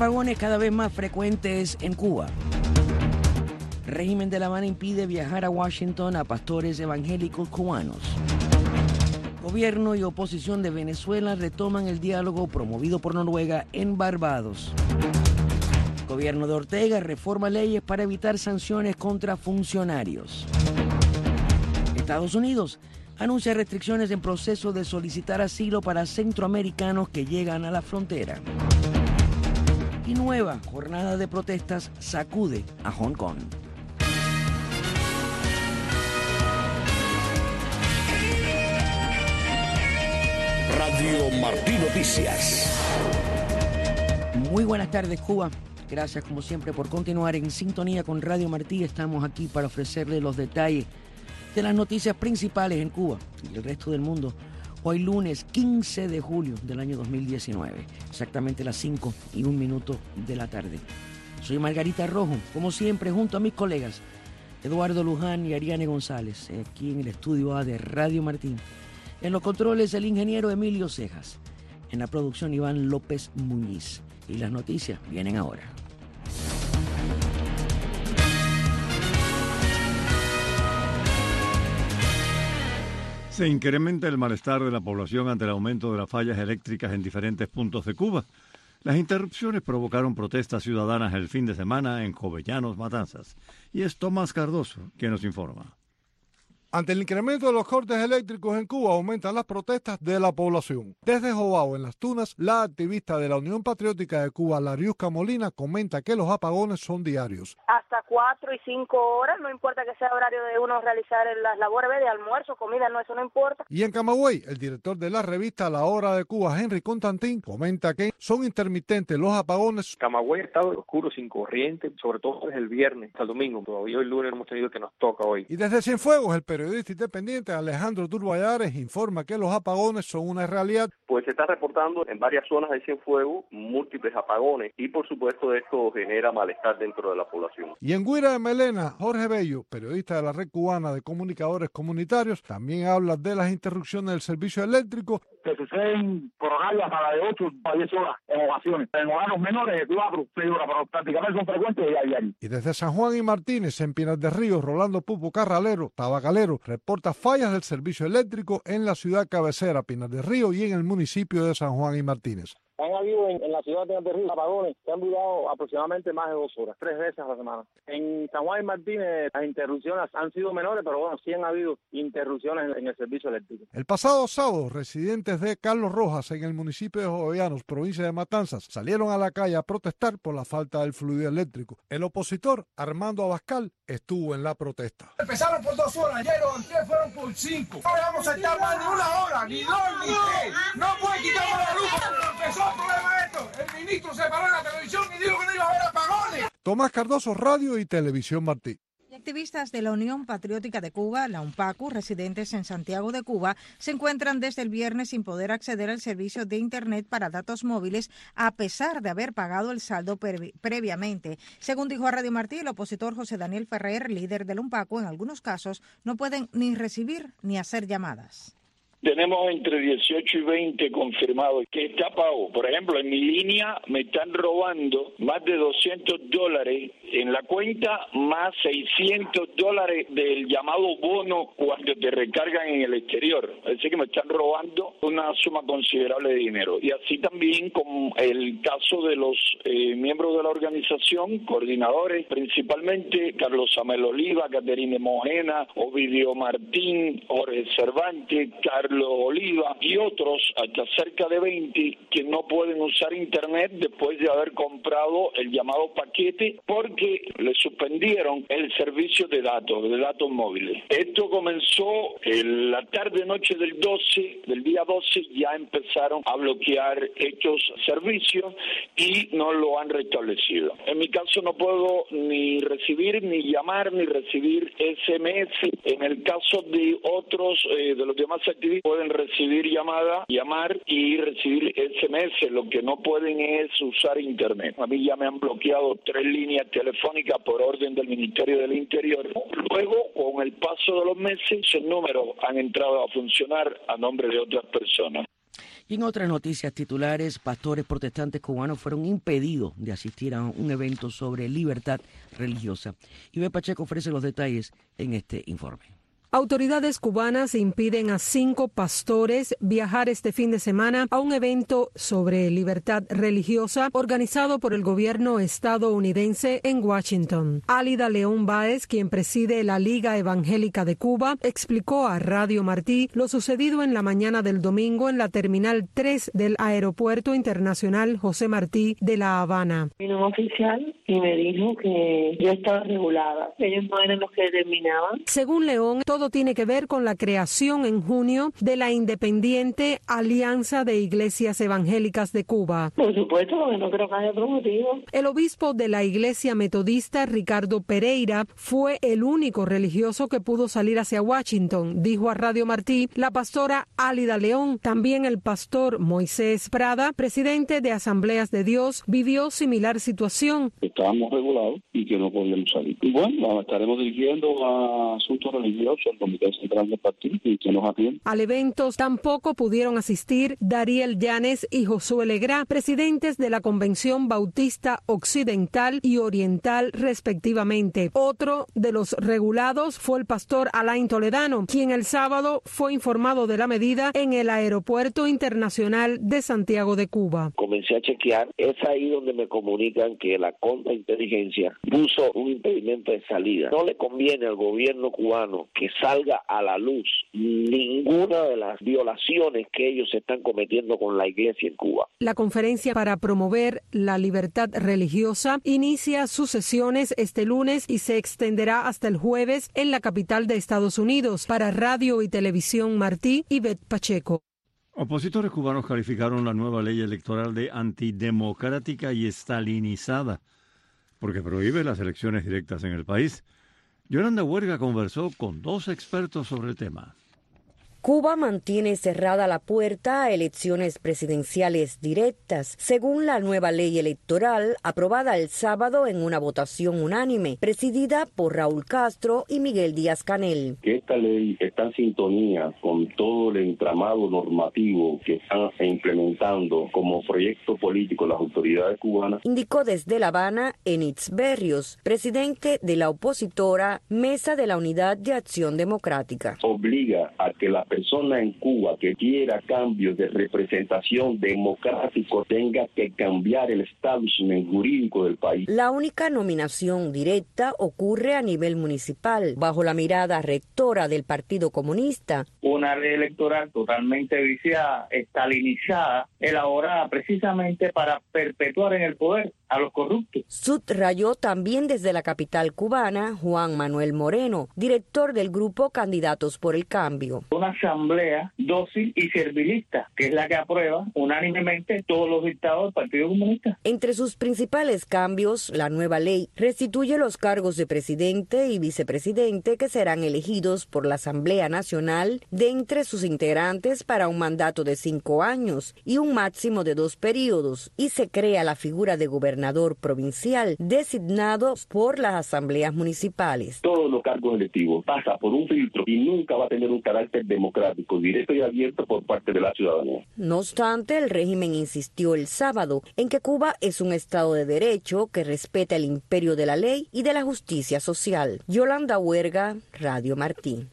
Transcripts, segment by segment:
Apagones cada vez más frecuentes en Cuba. Régimen de La Habana impide viajar a Washington a pastores evangélicos cubanos. Gobierno y oposición de Venezuela retoman el diálogo promovido por Noruega en Barbados. Gobierno de Ortega reforma leyes para evitar sanciones contra funcionarios. Estados Unidos anuncia restricciones en proceso de solicitar asilo para centroamericanos que llegan a la frontera. Y nueva jornada de protestas sacude a Hong Kong. Radio Martí Noticias. Muy buenas tardes, Cuba. Gracias, como siempre, por continuar en sintonía con Radio Martí. Estamos aquí para ofrecerles los detalles de las noticias principales en Cuba y el resto del mundo. Hoy lunes 15 de julio del año 2019, exactamente las 5:01 de la tarde. Soy Margarita Rojo, como siempre, junto a mis colegas Eduardo Luján y Ariane González, aquí en el estudio A de Radio Martí. En los controles, el ingeniero Emilio Cejas. En la producción, Iván López Muñiz. Y las noticias vienen ahora. Se incrementa el malestar de la población ante el aumento de las fallas eléctricas en diferentes puntos de Cuba. Las interrupciones provocaron protestas ciudadanas el fin de semana en Jovellanos, Matanzas. Y es Tomás Cardoso quien nos informa. Ante el incremento de los cortes eléctricos en Cuba, aumentan las protestas de la población. Desde Jobao, en Las Tunas, la activista de la Unión Patriótica de Cuba, Lariusca Molina, comenta que los apagones son diarios. Hasta 4 y 5 horas, no importa que sea horario de uno realizar las labores de almuerzo, comida, no, eso no importa. Y en Camagüey, el director de la revista La Hora de Cuba, Henry Constantín, comenta que son intermitentes los apagones. Camagüey ha estado oscuro, sin corriente, sobre todo desde el viernes hasta el domingo. Todavía hoy lunes hemos tenido que nos toca hoy. Y desde Cienfuegos, el periodista independiente Alejandro Turbayares informa que los apagones son una realidad. Pues se está reportando en varias zonas de Cienfuegos múltiples apagones y por supuesto esto genera malestar dentro de la población. Y en Guira de Melena, Jorge Bello, periodista de la Red Cubana de Comunicadores Comunitarios, también habla de las interrupciones del servicio eléctrico. Que suceden por horarios hasta la de 8 a 10 horas en ocasiones. En horarios menores de 4 6 horas, pero prácticamente son frecuentes y a diario. Y desde San Juan y Martínez, en Pinar del Río, Rolando Pupo Carralero, tabacalero, reporta fallas del servicio eléctrico en la ciudad cabecera, Pinar del Río, y en el municipio de San Juan y Martínez. Han habido en la ciudad de Pinar del Río apagones que han durado aproximadamente más de 2 horas, 3 veces a la semana. En San Juan y Martínez las interrupciones han sido menores, pero bueno, sí han habido interrupciones en el servicio eléctrico. El pasado sábado, residentes de Carlos Rojas, en el municipio de Jovellanos, provincia de Matanzas, salieron a la calle a protestar por la falta del fluido eléctrico. El opositor, Armando Abascal, estuvo en la protesta. Empezaron por 2 horas, ayer los anteriores fueron por 5. No vamos a estar más ni 1 hora, ni 2, ni 3. No puede quitarnos la luz porque empezó el problema esto. El ministro se paró en la televisión y dijo que no iba a haber apagones. Tomás Cardoso, Radio y Televisión Martí. Activistas de la Unión Patriótica de Cuba, la UNPACU, residentes en Santiago de Cuba, se encuentran desde el viernes sin poder acceder al servicio de Internet para datos móviles a pesar de haber pagado el saldo previamente. Según dijo a Radio Martí, el opositor José Daniel Ferrer, líder del UNPACU, en algunos casos no pueden ni recibir ni hacer llamadas. Tenemos entre 18 y 20 confirmados que está pago. Por ejemplo, en mi línea me están robando más de $200 en la cuenta, más $600 del llamado bono cuando te recargan en el exterior. Es decir, que me están robando una suma considerable de dinero. Y así también con el caso de los miembros de la organización, coordinadores, principalmente Carlos Samuel Oliva, Caterine Mojena, Ovidio Martín, Jorge Cervantes, Carlos Oliva y otros, hasta cerca de 20, que no pueden usar Internet después de haber comprado el llamado paquete porque le suspendieron el servicio de datos móviles. Esto comenzó en la tarde-noche del día 12, ya empezaron a bloquear estos servicios y no lo han restablecido. En mi caso no puedo ni recibir, ni llamar, ni recibir SMS. En el caso de otros, de los demás activistas, pueden recibir llamar y recibir SMS. Lo que no pueden es usar Internet. A mí ya me han bloqueado 3 líneas telefónicas por orden del Ministerio del Interior. Luego, con el paso de los meses, esos números han entrado a funcionar a nombre de otras personas. Y en otras noticias titulares, pastores protestantes cubanos fueron impedidos de asistir a un evento sobre libertad religiosa. Ibe Pacheco ofrece los detalles en este informe. Autoridades cubanas impiden a 5 pastores viajar este fin de semana a un evento sobre libertad religiosa organizado por el gobierno estadounidense en Washington. Álida León Báez, quien preside la Liga Evangélica de Cuba, explicó a Radio Martí lo sucedido en la mañana del domingo en la Terminal 3 del Aeropuerto Internacional José Martí de La Habana. Vino un oficial y me dijo que yo estaba regulada. Ellos no eran los que determinaban. Según León, todo tiene que ver con la creación en junio de la independiente Alianza de Iglesias Evangélicas de Cuba. Por supuesto, porque no creo que haya otro motivo. El obispo de la Iglesia Metodista, Ricardo Pereira, fue el único religioso que pudo salir hacia Washington, dijo a Radio Martí la pastora Álida León. También el pastor Moisés Prada, presidente de Asambleas de Dios, vivió similar situación. Estábamos regulados y que no podíamos salir. Y bueno, estaremos dirigiendo a asuntos religiosos al Comité Central del Partido y que nos atiende. Al evento tampoco pudieron asistir Dariel Llanes y Josué Legrá, presidentes de la Convención Bautista Occidental y Oriental, respectivamente. Otro de los regulados fue el pastor Alain Toledano, quien el sábado fue informado de la medida en el Aeropuerto Internacional de Santiago de Cuba. Comencé a chequear, es ahí donde me comunican que la contrainteligencia puso un impedimento de salida. No le conviene al gobierno cubano que salga a la luz ninguna de las violaciones que ellos están cometiendo con la iglesia en Cuba. La conferencia para promover la libertad religiosa inicia sus sesiones este lunes y se extenderá hasta el jueves en la capital de Estados Unidos. Para Radio y Televisión Martí, Ivette Pacheco. Opositores cubanos calificaron la nueva ley electoral de antidemocrática y estalinizada, porque prohíbe las elecciones directas en el país. Yolanda Huerga conversó con 2 expertos sobre el tema. Cuba mantiene cerrada la puerta a elecciones presidenciales directas, según la nueva ley electoral aprobada el sábado en una votación unánime, presidida por Raúl Castro y Miguel Díaz-Canel. Que esta ley está en sintonía con todo el entramado normativo que están implementando como proyecto político las autoridades cubanas, indicó desde La Habana Enitz Berrios, presidente de la opositora Mesa de la Unidad de Acción Democrática. Obliga a que la persona en Cuba que quiera cambios de representación democrático tenga que cambiar el establishment jurídico del país. La única nominación directa ocurre a nivel municipal, bajo la mirada rectora del Partido Comunista. Una ley electoral totalmente viciada, estalinizada, elaborada precisamente para perpetuar en el poder a los corruptos. Subrayó también desde la capital cubana Juan Manuel Moreno, director del grupo Candidatos por el Cambio. Una asamblea dócil y servilista, que es la que aprueba unánimemente todos los dictados del Partido Comunista. Entre sus principales cambios, la nueva ley restituye los cargos de presidente y vicepresidente que serán elegidos por la Asamblea Nacional de entre sus integrantes para un mandato de 5 años y un máximo de 2 periodos, y se crea la figura de gobernador provincial designado por las asambleas municipales. Todos los cargos electivos pasan por un filtro y nunca va a tener un carácter democrático, directo y abierto por parte de la ciudadanía. No obstante, el régimen insistió el sábado en que Cuba es un Estado de Derecho que respeta el imperio de la ley y de la justicia social. Yolanda Huerga, Radio Martí.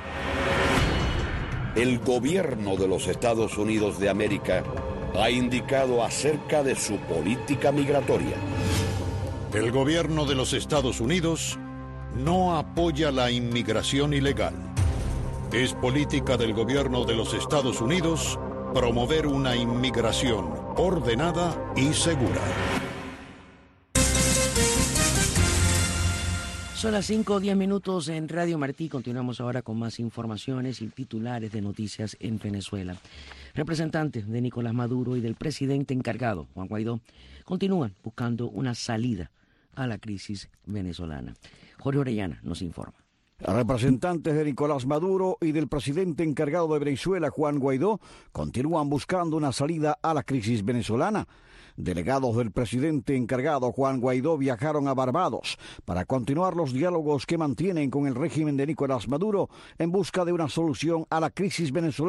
El gobierno de los Estados Unidos de América ha indicado acerca de su política migratoria. El gobierno de los Estados Unidos no apoya la inmigración ilegal. Es política del gobierno de los Estados Unidos promover una inmigración ordenada y segura. Son las 5:10 en Radio Martí. Continuamos ahora con más informaciones y titulares de noticias en Venezuela. Representantes de Nicolás Maduro y del presidente encargado, Juan Guaidó, continúan buscando una salida a la crisis venezolana. Jorge Orellana nos informa. Representantes de Nicolás Maduro y del presidente encargado de Venezuela, Juan Guaidó, continúan buscando una salida a la crisis venezolana. Delegados del presidente encargado, Juan Guaidó, viajaron a Barbados para continuar los diálogos que mantienen con el régimen de Nicolás Maduro en busca de una solución a la crisis venezolana.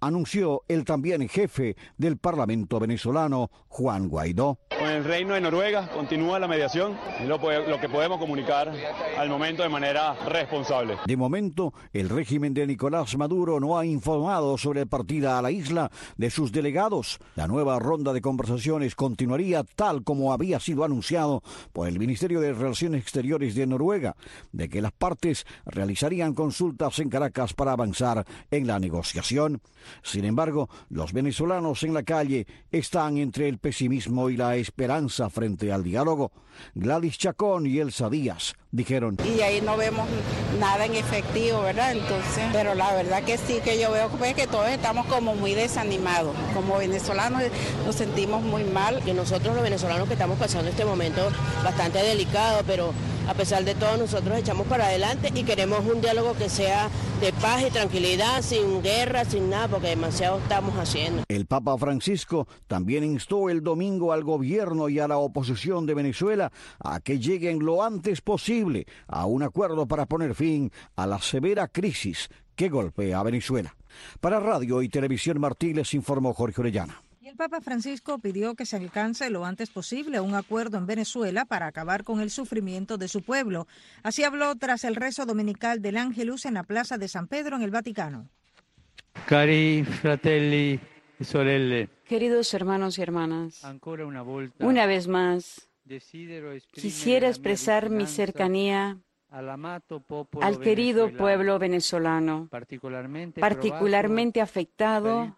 anunció el también jefe del Parlamento venezolano, Juan Guaidó. Con el Reino de Noruega continúa la mediación, es lo que podemos comunicar al momento de manera responsable. De momento, el régimen de Nicolás Maduro no ha informado sobre partida a la isla de sus delegados. La nueva ronda de conversaciones continuaría tal como había sido anunciado por el Ministerio de Relaciones Exteriores de Noruega, de que las partes realizarían consultas en Caracas para avanzar en la negociación. Sin embargo, los venezolanos en la calle están entre el pesimismo y la esperanza frente al diálogo. Gladys Chacón y Elsa Díaz dijeron: y ahí no vemos nada en efectivo, ¿verdad? Entonces, pero la verdad que sí, que yo veo que todos estamos como muy desanimados. Como venezolanos nos sentimos muy mal. Que nosotros los venezolanos que estamos pasando este momento bastante delicado, pero a pesar de todo nosotros echamos para adelante y queremos un diálogo que sea de paz y tranquilidad, sin guerra, sin nada, porque demasiado estamos haciendo. El Papa Francisco también instó el domingo al gobierno y a la oposición de Venezuela a que lleguen lo antes posible a un acuerdo para poner fin a la severa crisis que golpea a Venezuela. Para Radio y Televisión Martí les informó Jorge Orellana. El Papa Francisco pidió que se alcance lo antes posible un acuerdo en Venezuela para acabar con el sufrimiento de su pueblo. Así habló tras el rezo dominical del Ángelus en la Plaza de San Pedro en el Vaticano. Cari fratelli e sorelle. Queridos hermanos y hermanas, una vez más, quisiera expresar mi cercanía al querido pueblo venezolano, particularmente afectado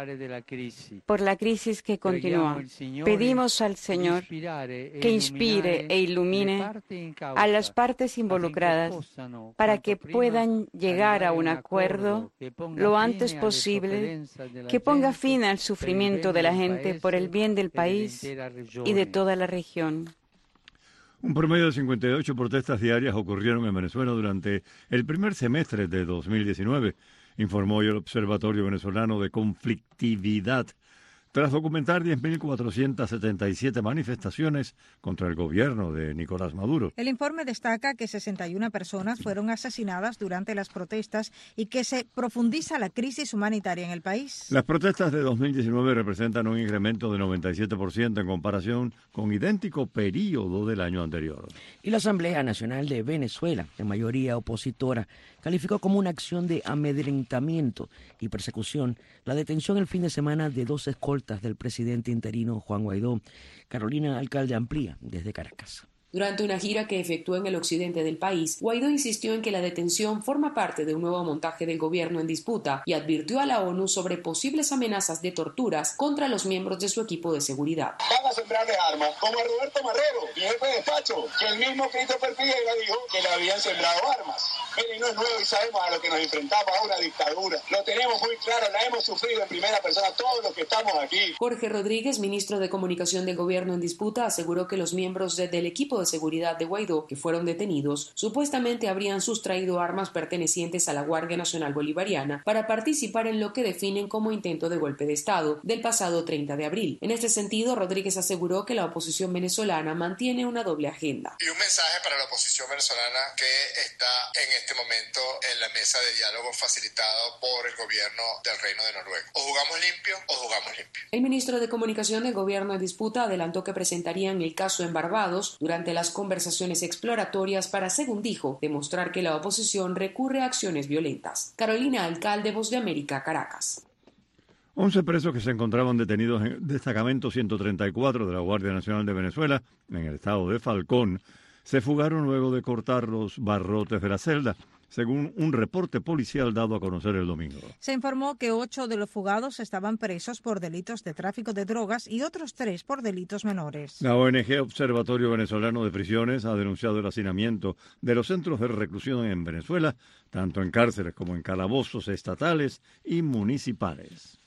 por la crisis que continúa. Pedimos al Señor que inspire e ilumine a las partes involucradas para que puedan llegar a un acuerdo lo antes posible que ponga fin al sufrimiento de la gente por el bien del país y de toda la región. Un promedio de 58 protestas diarias ocurrieron en Venezuela durante el primer semestre de 2019, informó el Observatorio Venezolano de Conflictividad, tras documentar 10.477 manifestaciones contra el gobierno de Nicolás Maduro. El informe destaca que 61 personas fueron asesinadas durante las protestas y que se profundiza la crisis humanitaria en el país. Las protestas de 2019 representan un incremento de 97% en comparación con idéntico periodo del año anterior. Y la Asamblea Nacional de Venezuela, de mayoría opositora, calificó como una acción de amedrentamiento y persecución la detención el fin de semana de 2 escoltas del presidente interino Juan Guaidó. Carolina Alcalde amplía desde Caracas. Durante una gira que efectuó en el occidente del país, Guaidó insistió en que la detención forma parte de un nuevo montaje del gobierno en disputa y advirtió a la ONU sobre posibles amenazas de torturas contra los miembros de su equipo de seguridad. Van a sembrarle armas, como a Roberto Marrero, mi jefe de despacho, que el mismo Christopher Figueira dijo que le habían sembrado armas. Miren, no es nuevo y sabemos a lo que nos enfrentamos, a una dictadura. Lo tenemos muy claro, la hemos sufrido en primera persona todos los que estamos aquí. Jorge Rodríguez, ministro de Comunicación del gobierno en disputa, aseguró que los miembros del equipo de seguridad de Guaidó que fueron detenidos supuestamente habrían sustraído armas pertenecientes a la Guardia Nacional Bolivariana para participar en lo que definen como intento de golpe de Estado del pasado 30 de abril. En este sentido, Rodríguez aseguró que la oposición venezolana mantiene una doble agenda. Y un mensaje para la oposición venezolana que está en este momento en la mesa de diálogo facilitado por el gobierno del Reino de Noruega. O jugamos limpio o jugamos limpio. El ministro de Comunicación del gobierno en disputa adelantó que presentarían el caso en Barbados durante las conversaciones exploratorias para, según dijo, demostrar que la oposición recurre a acciones violentas. Carolina Alcalde, Voz de América, Caracas. 11 presos que se encontraban detenidos en el destacamento 134 de la Guardia Nacional de Venezuela, en el estado de Falcón, se fugaron luego de cortar los barrotes de la celda, según un reporte policial dado a conocer el domingo. Se informó que 8 de los fugados estaban presos por delitos de tráfico de drogas y otros 3 por delitos menores. La ONG Observatorio Venezolano de Prisiones ha denunciado el hacinamiento de los centros de reclusión en Venezuela, tanto en cárceles como en calabozos estatales y municipales.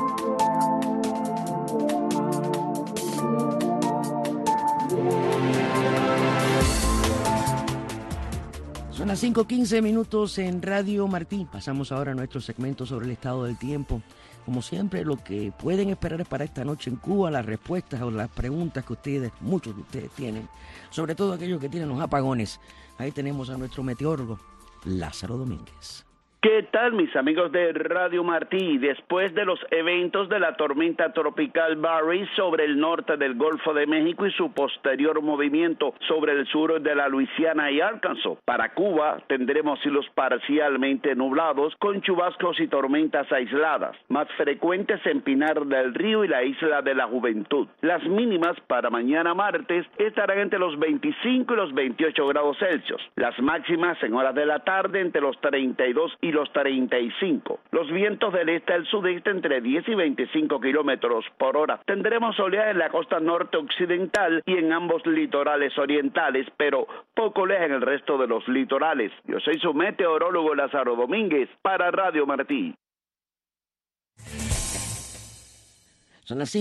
Son las 5:15 minutos en Radio Martí. Pasamos ahora a nuestro segmento sobre el estado del tiempo. Como siempre, lo que pueden esperar es para esta noche en Cuba, las respuestas o las preguntas que muchos de ustedes tienen, sobre todo aquellos que tienen los apagones. Ahí tenemos a nuestro meteorólogo, Lázaro Domínguez. ¿Qué tal, mis amigos de Radio Martí? Después de los eventos de la tormenta tropical Barry sobre el norte del Golfo de México y su posterior movimiento sobre el sur de la Luisiana y Arkansas, para Cuba tendremos cielos parcialmente nublados con chubascos y tormentas aisladas, más frecuentes en Pinar del Río y la Isla de la Juventud. Las mínimas para mañana martes estarán entre los 25 y los 28 grados Celsius. Las máximas en horas de la tarde entre los 32 y los 35. Los vientos del este al sudeste entre 10 y 25 kilómetros por hora. Tendremos oleaje en la costa norte occidental y en ambos litorales orientales, pero poco oleaje en el resto de los litorales. Yo soy su meteorólogo Lázaro Domínguez para Radio Martí. Son las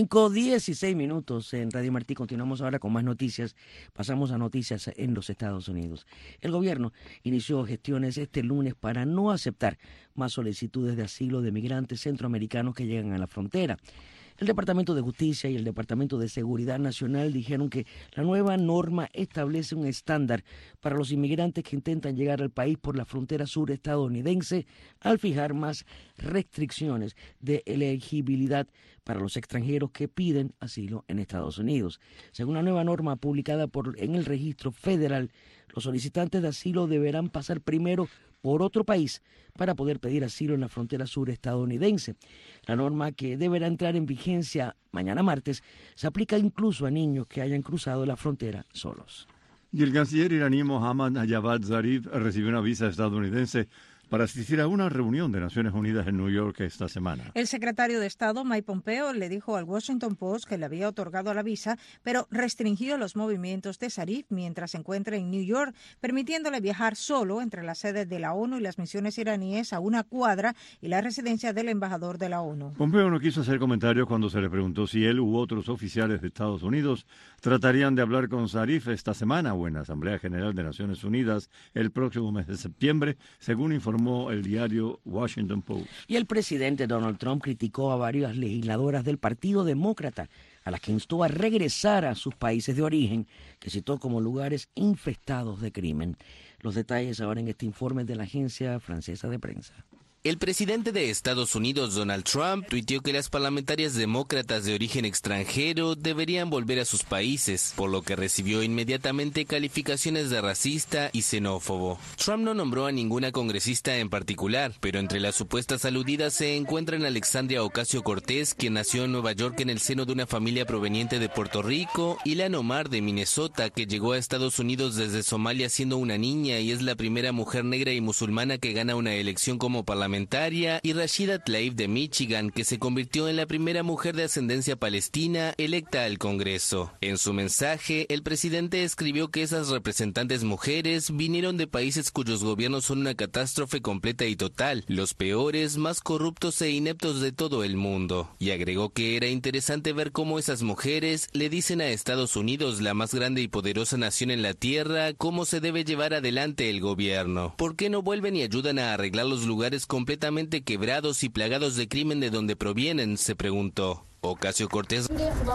5:16 en Radio Martí. Continuamos ahora con más noticias. Pasamos a noticias en los Estados Unidos. El gobierno inició gestiones este lunes para no aceptar más solicitudes de asilo de migrantes centroamericanos que llegan a la frontera. El Departamento de Justicia y el Departamento de Seguridad Nacional dijeron que la nueva norma establece un estándar para los inmigrantes que intentan llegar al país por la frontera sur estadounidense al fijar más restricciones de elegibilidad para los extranjeros que piden asilo en Estados Unidos. Según la nueva norma publicada en el registro federal, los solicitantes de asilo deberán pasar primero por otro país para poder pedir asilo en la frontera sur estadounidense. La norma, que deberá entrar en vigencia mañana martes, se aplica incluso a niños que hayan cruzado la frontera solos. Y el canciller iraní Mohammad Javad Zarif recibió una visa estadounidense para asistir a una reunión de Naciones Unidas en New York esta semana. El secretario de Estado, Mike Pompeo, le dijo al Washington Post que le había otorgado la visa, pero restringió los movimientos de Zarif mientras se encuentra en New York, permitiéndole viajar solo entre las sedes de la ONU y las misiones iraníes a una cuadra y la residencia del embajador de la ONU. Pompeo no quiso hacer comentarios cuando se le preguntó si él u otros oficiales de Estados Unidos tratarían de hablar con Zarif esta semana o en la Asamblea General de Naciones Unidas el próximo mes de septiembre, según informó el diario Washington Post. Y el presidente Donald Trump criticó a varias legisladoras del Partido Demócrata, a las que instó a regresar a sus países de origen, que citó como lugares infestados de crimen. Los detalles ahora en este informe de la agencia francesa de prensa. El presidente de Estados Unidos, Donald Trump, tuiteó que las parlamentarias demócratas de origen extranjero deberían volver a sus países, por lo que recibió inmediatamente calificaciones de racista y xenófobo. Trump no nombró a ninguna congresista en particular, pero entre las supuestas aludidas se encuentran Alexandria Ocasio-Cortez, quien nació en Nueva York en el seno de una familia proveniente de Puerto Rico, Ilhan Omar de Minnesota, que llegó a Estados Unidos desde Somalia siendo una niña y es la primera mujer negra y musulmana que gana una elección como parlamentaria, y Rashida Tlaib de Michigan, que se convirtió en la primera mujer de ascendencia palestina electa al Congreso. En su mensaje, el presidente escribió que esas representantes mujeres vinieron de países cuyos gobiernos son una catástrofe completa y total, los peores, más corruptos e ineptos de todo el mundo. Y agregó que era interesante ver cómo esas mujeres le dicen a Estados Unidos, la más grande y poderosa nación en la tierra, cómo se debe llevar adelante el gobierno. ¿Por qué no vuelven y ayudan a arreglar los lugares completamente quebrados y plagados de crimen de donde provienen?, se preguntó. Ocasio-Cortez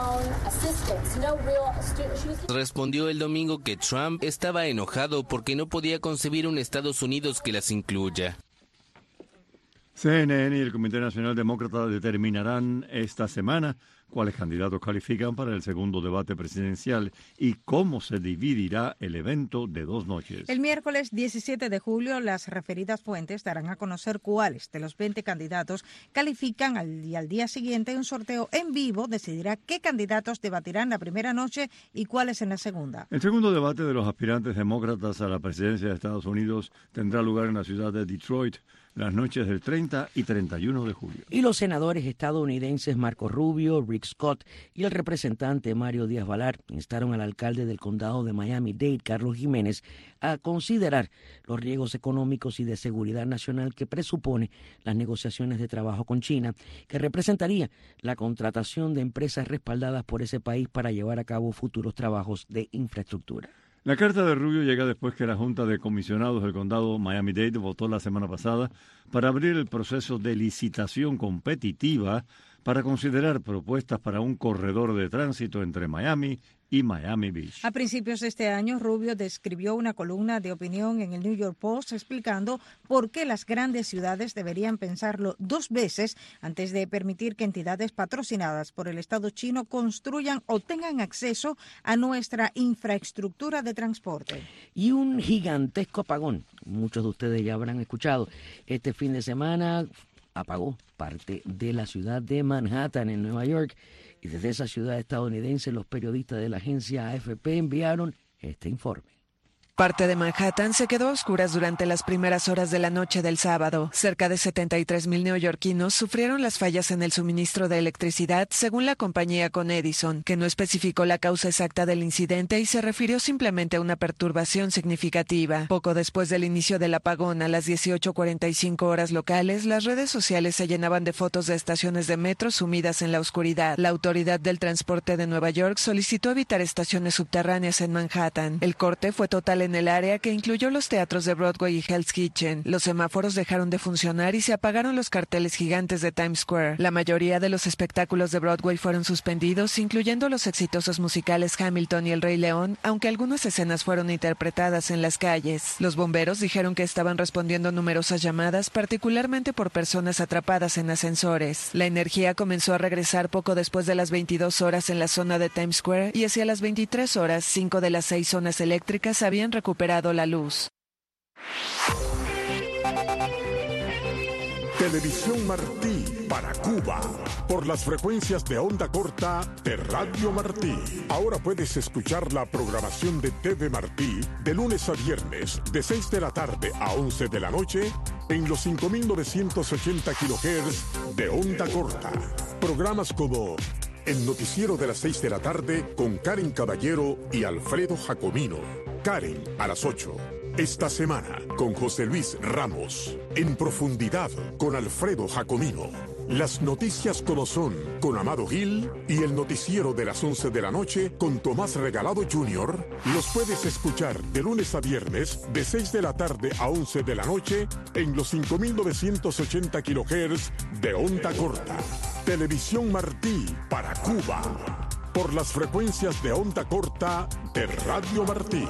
respondió el domingo que Trump estaba enojado porque no podía concebir un Estados Unidos que las incluya. CNN y el Comité Nacional Demócrata determinarán esta semana cuáles candidatos califican para el segundo debate presidencial y cómo se dividirá el evento de 2 noches. El miércoles 17 de julio, las referidas fuentes darán a conocer cuáles de los 20 candidatos califican y al día siguiente un sorteo en vivo decidirá qué candidatos debatirán la primera noche y cuáles en la segunda. El segundo debate de los aspirantes demócratas a la presidencia de Estados Unidos tendrá lugar en la ciudad de Detroit las noches del 30 y 31 de julio. Y los senadores estadounidenses Marco Rubio, Rick Scott y el representante Mario Díaz-Balart instaron al alcalde del condado de Miami-Dade, Carlos Jiménez, a considerar los riesgos económicos y de seguridad nacional que presupone las negociaciones de trabajo con China, que representaría la contratación de empresas respaldadas por ese país para llevar a cabo futuros trabajos de infraestructura. La carta de Rubio llega después que la Junta de Comisionados del Condado Miami-Dade votó la semana pasada para abrir el proceso de licitación competitiva para considerar propuestas para un corredor de tránsito entre Miami y Miami Beach. A principios de este año, Rubio describió una columna de opinión en el New York Post explicando por qué las grandes ciudades deberían pensarlo 2 veces antes de permitir que entidades patrocinadas por el Estado chino construyan o tengan acceso a nuestra infraestructura de transporte. Y un gigantesco apagón, muchos de ustedes ya habrán escuchado, este fin de semana apagó parte de la ciudad de Manhattan en Nueva York. Y desde esa ciudad estadounidense, los periodistas de la agencia AFP enviaron este informe. Parte de Manhattan se quedó a oscuras durante las primeras horas de la noche del sábado. Cerca de 73,000 neoyorquinos sufrieron las fallas en el suministro de electricidad, según la compañía Con Edison, que no especificó la causa exacta del incidente y se refirió simplemente a una perturbación significativa. Poco después del inicio del apagón, a las 18:45 horas locales, las redes sociales se llenaban de fotos de estaciones de metro sumidas en la oscuridad. La Autoridad del Transporte de Nueva York solicitó evitar estaciones subterráneas en Manhattan. El corte fue total en el área, que incluyó los teatros de Broadway y Hell's Kitchen. Los semáforos dejaron de funcionar y se apagaron los carteles gigantes de Times Square. La mayoría de los espectáculos de Broadway fueron suspendidos, incluyendo los exitosos musicales Hamilton y El Rey León, aunque algunas escenas fueron interpretadas en las calles. Los bomberos dijeron que estaban respondiendo numerosas llamadas, particularmente por personas atrapadas en ascensores. La energía comenzó a regresar poco después de las 22 horas en la zona de Times Square y hacia las 23 horas, 5 de las 6 zonas eléctricas habían recuperado la luz. Televisión Martí para Cuba, por las frecuencias de onda corta de Radio Martí. Ahora puedes escuchar la programación de TV Martí de lunes a viernes, de 6 de la tarde a 11 de la noche, en los 5.980 kHz de onda corta. Programas como El Noticiero de las 6 de la tarde con Karen Caballero y Alfredo Jacomino. Karen a las 8. Esta semana con José Luis Ramos. En Profundidad con Alfredo Jacomino. Las noticias como son con Amado Gil y el noticiero de las 11 de la noche con Tomás Regalado Jr. los puedes escuchar de lunes a viernes de 6 de la tarde a 11 de la noche en los 5.980 kHz de onda corta. Televisión Martí para Cuba, por las frecuencias de onda corta de Radio Martí.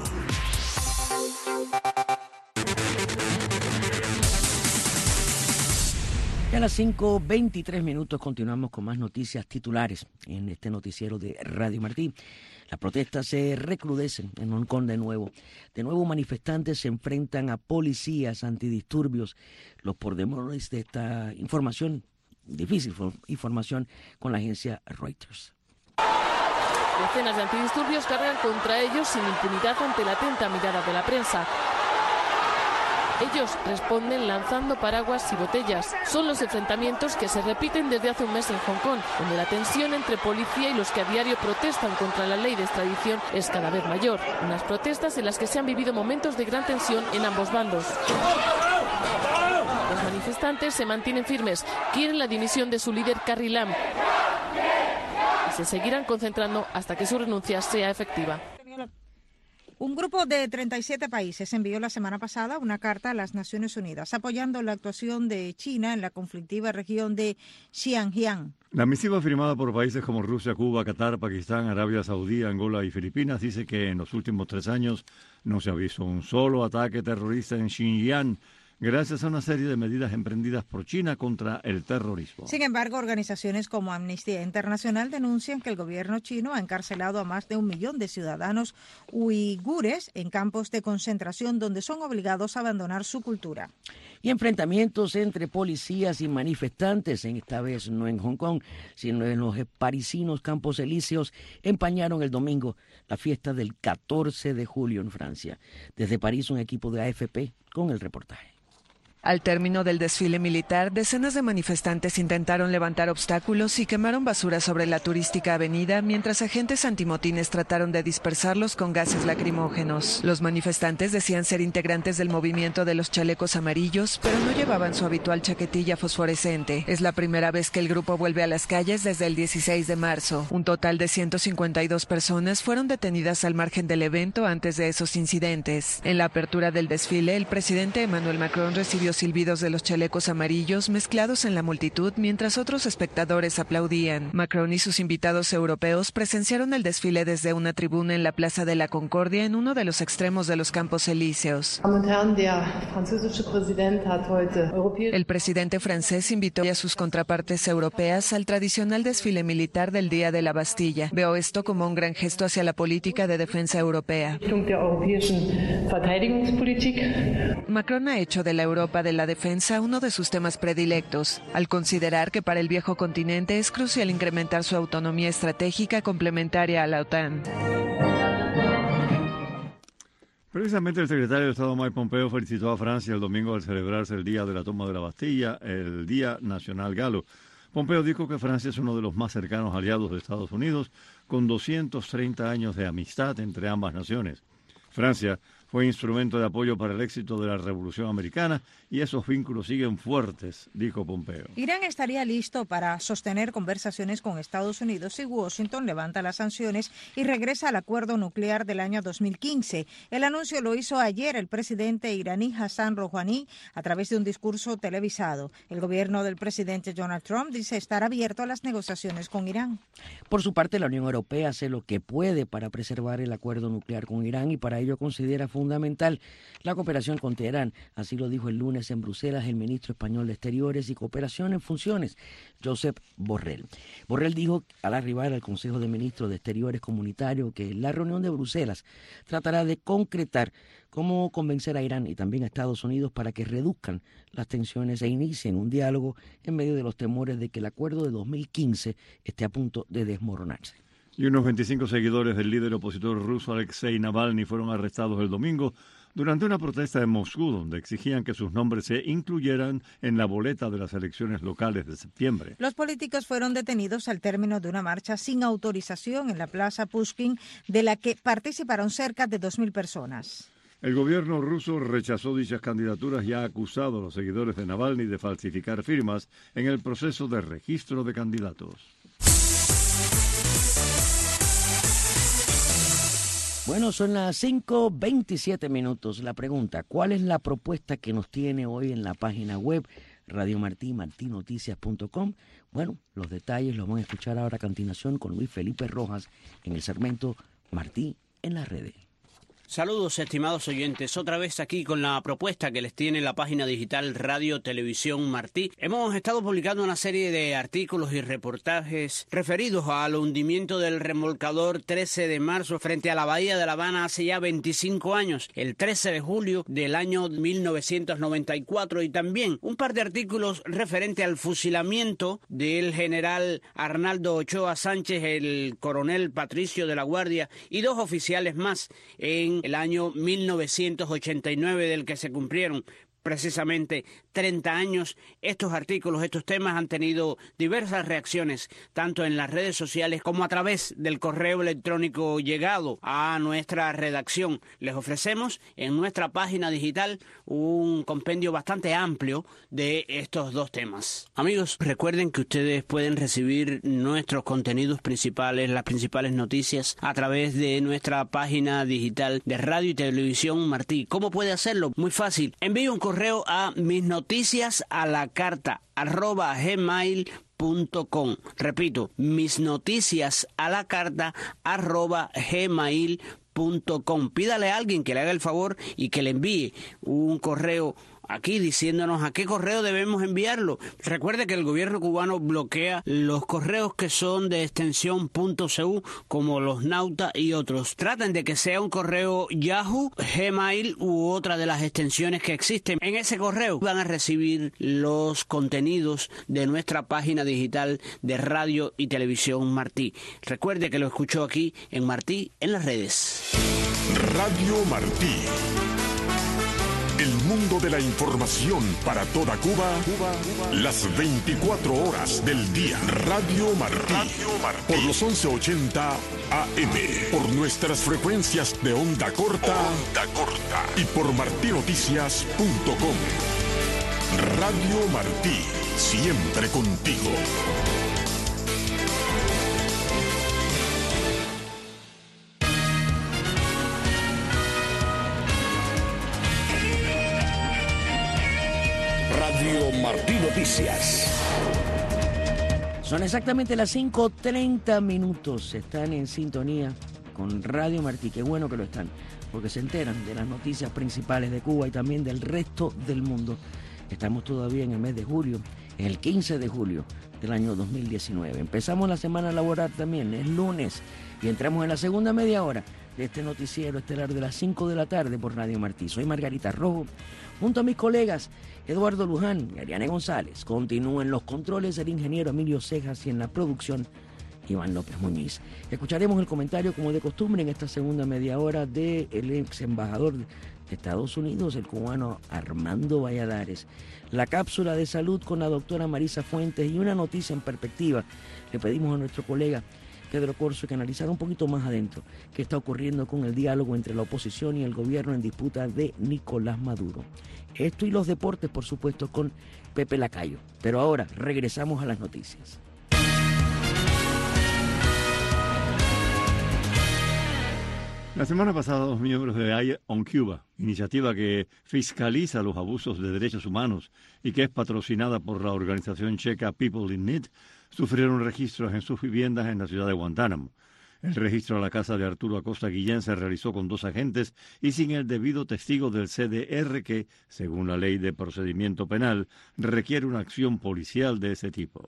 Y a las 5:23 continuamos con más noticias titulares en este noticiero de Radio Martí. Las protestas se recrudecen en Hong Kong de nuevo. De nuevo manifestantes se enfrentan a policías antidisturbios. Los pormenores de esta información, difícil información, con la agencia Reuters. Decenas de antidisturbios cargan contra ellos sin impunidad ante la atenta mirada de la prensa. Ellos responden lanzando paraguas y botellas. Son los enfrentamientos que se repiten desde hace un mes en Hong Kong, donde la tensión entre policía y los que a diario protestan contra la ley de extradición es cada vez mayor. Unas protestas en las que se han vivido momentos de gran tensión en ambos bandos. Los manifestantes se mantienen firmes, quieren la dimisión de su líder Carrie Lam y se seguirán concentrando hasta que su renuncia sea efectiva. Un grupo de 37 países envió la semana pasada una carta a las Naciones Unidas apoyando la actuación de China en la conflictiva región de Xinjiang. La misiva firmada por países como Rusia, Cuba, Qatar, Pakistán, Arabia Saudí, Angola y Filipinas dice que en los últimos 3 años no se ha visto un solo ataque terrorista en Xinjiang, gracias a una serie de medidas emprendidas por China contra el terrorismo. Sin embargo, organizaciones como Amnistía Internacional denuncian que el gobierno chino ha encarcelado a más de 1 millón de ciudadanos uigures en campos de concentración donde son obligados a abandonar su cultura. Y enfrentamientos entre policías y manifestantes, esta vez no en Hong Kong, sino en los parisinos Campos Elíseos, empañaron el domingo la fiesta del 14 de julio en Francia. Desde París, un equipo de AFP con el reportaje. Al término del desfile militar, decenas de manifestantes intentaron levantar obstáculos y quemaron basura sobre la turística avenida, mientras agentes antimotines trataron de dispersarlos con gases lacrimógenos. Los manifestantes decían ser integrantes del movimiento de los chalecos amarillos, pero no llevaban su habitual chaquetilla fosforescente. Es la primera vez que el grupo vuelve a las calles desde el 16 de marzo. Un total de 152 personas fueron detenidas al margen del evento antes de esos incidentes. En la apertura del desfile, el presidente Emmanuel Macron recibió cálidos silbidos de los chalecos amarillos mezclados en la multitud mientras otros espectadores aplaudían. Macron y sus invitados europeos presenciaron el desfile desde una tribuna en la Plaza de la Concordia en uno de los extremos de los Campos Elíseos. El presidente francés invitó a sus contrapartes europeas al tradicional desfile militar del Día de la Bastilla. Veo esto como un gran gesto hacia la política de defensa europea. Macron ha hecho de la Europa de la defensa uno de sus temas predilectos, al considerar que para el viejo continente es crucial incrementar su autonomía estratégica complementaria a la OTAN. Precisamente el secretario de Estado Mike Pompeo felicitó a Francia el domingo al celebrarse el día de la toma de la Bastilla, el Día Nacional Galo. Pompeo dijo que Francia es uno de los más cercanos aliados de Estados Unidos, con 230 años de amistad entre ambas naciones. Francia fue instrumento de apoyo para el éxito de la Revolución Americana y esos vínculos siguen fuertes, dijo Pompeo. Irán estaría listo para sostener conversaciones con Estados Unidos si Washington levanta las sanciones y regresa al acuerdo nuclear del año 2015. El anuncio lo hizo ayer el presidente iraní Hassan Rouhani a través de un discurso televisado. El gobierno del presidente Donald Trump dice estar abierto a las negociaciones con Irán. Por su parte, la Unión Europea hace lo que puede para preservar el acuerdo nuclear con Irán y para ello considera fundamental la cooperación con Teherán. Así lo dijo el lunes en Bruselas el ministro español de Exteriores y Cooperación en Funciones, Josep Borrell. Borrell dijo al arribar al Consejo de Ministros de Exteriores Comunitario que la reunión de Bruselas tratará de concretar cómo convencer a Irán y también a Estados Unidos para que reduzcan las tensiones e inicien un diálogo en medio de los temores de que el acuerdo de 2015 esté a punto de desmoronarse. Y unos 25 seguidores del líder opositor ruso Alexei Navalny fueron arrestados el domingo durante una protesta en Moscú, donde exigían que sus nombres se incluyeran en la boleta de las elecciones locales de septiembre. Los políticos fueron detenidos al término de una marcha sin autorización en la Plaza Pushkin, de la que participaron cerca de 2.000 personas. El gobierno ruso rechazó dichas candidaturas y ha acusado a los seguidores de Navalny de falsificar firmas en el proceso de registro de candidatos. Bueno, son las 5:27 minutos. La pregunta, ¿cuál es la propuesta que nos tiene hoy en la página web Radio Martí, martinoticias.com? Bueno, los detalles los van a escuchar ahora a continuación con Luis Felipe Rojas en el segmento Martí en las redes. Saludos, estimados oyentes, otra vez aquí con la propuesta que les tiene la página digital Radio Televisión Martí. Hemos estado publicando una serie de artículos y reportajes referidos al hundimiento del remolcador 13 de marzo frente a la bahía de La Habana hace ya 25 años, el 13 de julio del año 1994, y también un par de artículos referente al fusilamiento del general Arnaldo Ochoa Sánchez, el coronel Patricio de la Guardia y dos oficiales más en el año 1989, del que se cumplieron precisamente 30 años. Estos artículos, estos temas han tenido diversas reacciones, tanto en las redes sociales como a través del correo electrónico llegado a nuestra redacción. Les ofrecemos en nuestra página digital un compendio bastante amplio de estos dos temas. Amigos, recuerden que ustedes pueden recibir nuestros contenidos principales, las principales noticias, a través de nuestra página digital de Radio y Televisión Martí. ¿Cómo puede hacerlo? Muy fácil. Envíe un correo a misnoticiasalacarta@gmail.com. Repito, misnoticiasalacarta@gmail.com. Pídale a alguien que le haga el favor y que le envíe un correo aquí diciéndonos a qué correo debemos enviarlo. Recuerde que el gobierno cubano bloquea los correos que son de extensión .cu, como los Nauta y otros. Traten de que sea un correo Yahoo, Gmail u otra de las extensiones que existen. En ese correo van a recibir los contenidos de nuestra página digital de Radio y Televisión Martí. Recuerde que lo escuchó aquí en Martí en las redes. Radio Martí. El mundo de la información para toda Cuba, las 24 horas del día. Radio Martí, por los 1180 AM, por nuestras frecuencias de onda corta, y por martinoticias.com. Radio Martí, siempre contigo. noticias. Son exactamente las 5:30 minutos. Están en sintonía con Radio Martí. Qué bueno que lo están, porque se enteran de las noticias principales de Cuba y también del resto del mundo. Estamos todavía en el mes de julio, es el 15 de julio del año 2019. Empezamos la semana laboral también, es lunes, y entramos en la segunda media hora de este noticiero estelar de las 5 de la tarde por Radio Martí. Soy Margarita Rojo, junto a mis colegas Eduardo Luján y Ariane González. Continúen los controles el ingeniero Emilio Cejas y en la producción Iván López Muñiz. Escucharemos el comentario, como de costumbre, en esta segunda media hora del ex embajador de Estados Unidos, el cubano Armando Valladares. La cápsula de salud con la doctora Marisa Fuentes y una noticia en perspectiva. Le pedimos a nuestro colega Pedro Corso que analizara un poquito más adentro qué está ocurriendo con el diálogo entre la oposición y el gobierno en disputa de Nicolás Maduro. Esto y los deportes, por supuesto, con Pepe Lacayo. Pero ahora regresamos a las noticias. La semana pasada, 2 miembros de Eye on Cuba, iniciativa que fiscaliza los abusos de derechos humanos y que es patrocinada por la organización checa People in Need, sufrieron registros en sus viviendas en la ciudad de Guantánamo. El registro a la casa de Arturo Acosta Guillén se realizó con 2 agentes y sin el debido testigo del CDR que, según la ley de procedimiento penal, requiere una acción policial de ese tipo.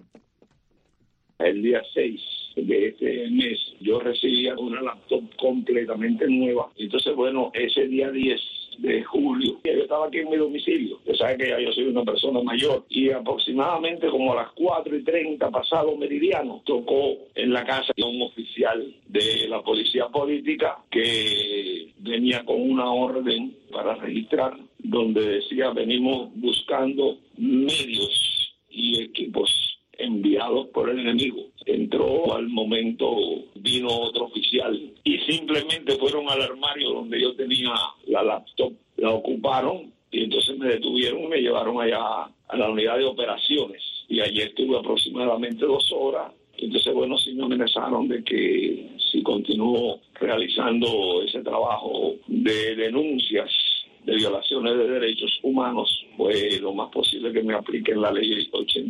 El día 6 de este mes yo recibía una laptop completamente nueva. Entonces, bueno, ese día 10 de julio, yo estaba aquí en mi domicilio. Usted sabe que ya yo soy una persona mayor. Y aproximadamente como a las 4:30 pasado meridiano, tocó en la casa un oficial de la policía política que venía con una orden para registrar, donde decía: venimos buscando medios y equipos enviados por el enemigo. Entró al momento, vino otro oficial y simplemente fueron al armario donde yo tenía la laptop, la ocuparon y entonces me detuvieron y me llevaron allá a la unidad de operaciones. Y allí estuve aproximadamente 2 horas. Entonces, bueno, sí me amenazaron de que si continúo realizando ese trabajo de denuncias de violaciones de derechos humanos, pues lo más posible que me apliquen la ley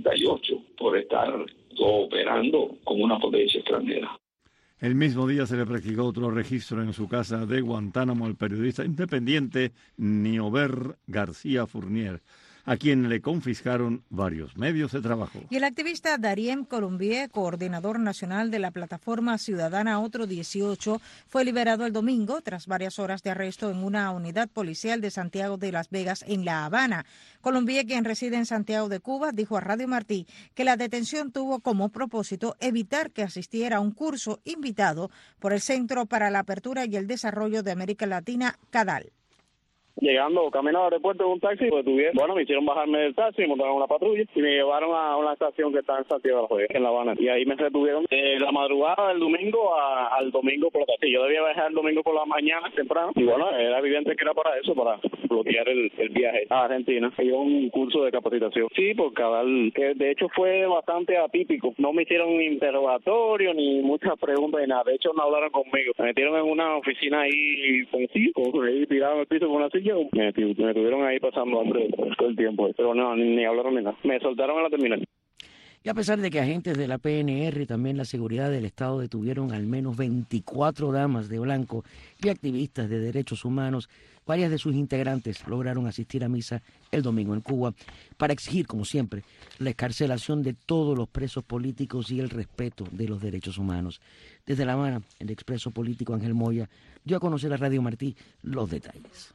88 por estar cooperando con una potencia extranjera. El mismo día se le practicó otro registro en su casa de Guantánamo al periodista independiente Niober García Fournier, a quien le confiscaron varios medios de trabajo. Y el activista Dariem Colombier, coordinador nacional de la plataforma ciudadana Otro 18, fue liberado el domingo tras varias horas de arresto en una unidad policial de Santiago de Las Vegas en La Habana. Colombier, quien reside en Santiago de Cuba, dijo a Radio Martí que la detención tuvo como propósito evitar que asistiera a un curso invitado por el Centro para la Apertura y el Desarrollo de América Latina, CADAL. Llegando, camino al aeropuerto en un taxi, pues me hicieron bajarme del taxi, me montaron una patrulla y me llevaron a una estación que está en Santiago de la Joya, en La Habana. Y ahí me retuvieron la madrugada del domingo al domingo por la tarde. Yo debía viajar el domingo por la mañana temprano. Y bueno, era evidente que era para eso, para bloquear el viaje a Argentina. Hay un curso de capacitación. Sí, por CADAL, que de hecho fue bastante atípico. No me hicieron ni interrogatorio, ni muchas preguntas, ni nada. De hecho, no hablaron conmigo. Me metieron en una oficina ahí, ahí tirado en el piso con una silla. Me tuvieron ahí pasando hambre todo el tiempo, pero no, ni hablaron ni nada. Me soltaron en la terminal. Y a pesar de que agentes de la PNR y también la seguridad del Estado detuvieron al menos 24 damas de blanco y activistas de derechos humanos, varias de sus integrantes lograron asistir a misa el domingo en Cuba para exigir, como siempre, la excarcelación de todos los presos políticos y el respeto de los derechos humanos. Desde La Habana, el expreso político Ángel Moya dio a conocer a Radio Martí los detalles.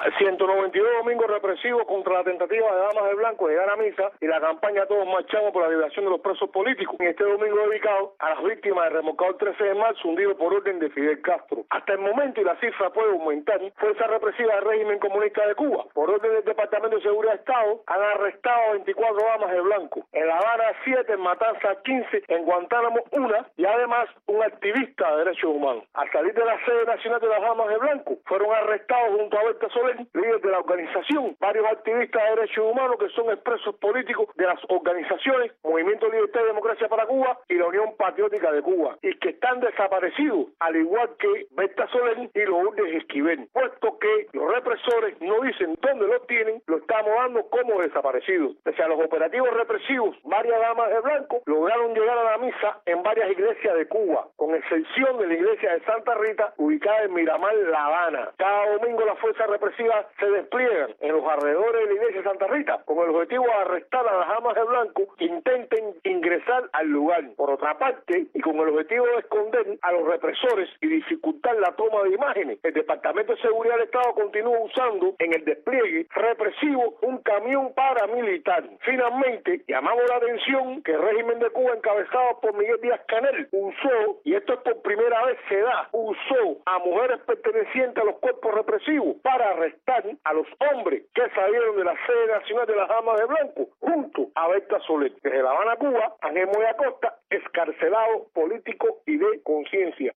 192 domingos represivos contra la tentativa de damas de blanco de llegar a misa y la campaña Todos Marchamos por la liberación de los presos políticos. En este domingo dedicado a las víctimas del remolcador 13 de marzo hundido por orden de Fidel Castro. Hasta el momento, y la cifra puede aumentar, fuerzas represivas del régimen comunista de Cuba, por orden del Departamento de Seguridad de Estado, han arrestado a 24 damas de blanco. En La Habana 7, en Matanzas 15, en Guantánamo 1 y además un activista de derechos humanos. Al salir de la sede nacional de las damas de blanco, fueron arrestados junto a Berta Soler Soler, líder de la organización, varios activistas de derechos humanos que son expresos políticos de las organizaciones Movimiento Libertad y Democracia para Cuba y la Unión Patriótica de Cuba, y que están desaparecidos, al igual que Berta Soler y Lourdes Esquivel, puesto que los represores no dicen dónde los tienen, lo estamos dando como desaparecidos. Pese a los operativos represivos, varias damas de blanco lograron llegar a la misa en varias iglesias de Cuba, con excepción de la iglesia de Santa Rita, ubicada en Miramar, La Habana. Cada domingo las fuerzas represivas se despliegan en los alrededores de la iglesia de Santa Rita, con el objetivo de arrestar a las damas de blanco que intenten ingresar al lugar. Por otra parte, y con el objetivo de esconder a los represores y dificultar la toma de imágenes, el Departamento de Seguridad del Estado continúa usando en el despliegue represivo un camión paramilitar. Finalmente, llamamos la atención que el régimen de Cuba, encabezado por Miguel Díaz-Canel, usó, y esto es por primera vez se da, usó a mujeres pertenecientes a los cuerpos represivos para arrestar a los hombres que salieron de la sede nacional de las damas de blanco junto a Berta Soler. Desde La Habana, Cuba, Ángel Moya Costa, excarcelado político y de conciencia.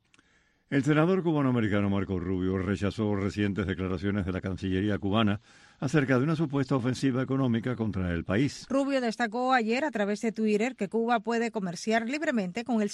El senador cubanoamericano Marco Rubio rechazó recientes declaraciones de la Cancillería cubana acerca de una supuesta ofensiva económica contra el país. Rubio destacó ayer a través de Twitter que Cuba puede comerciar libremente con el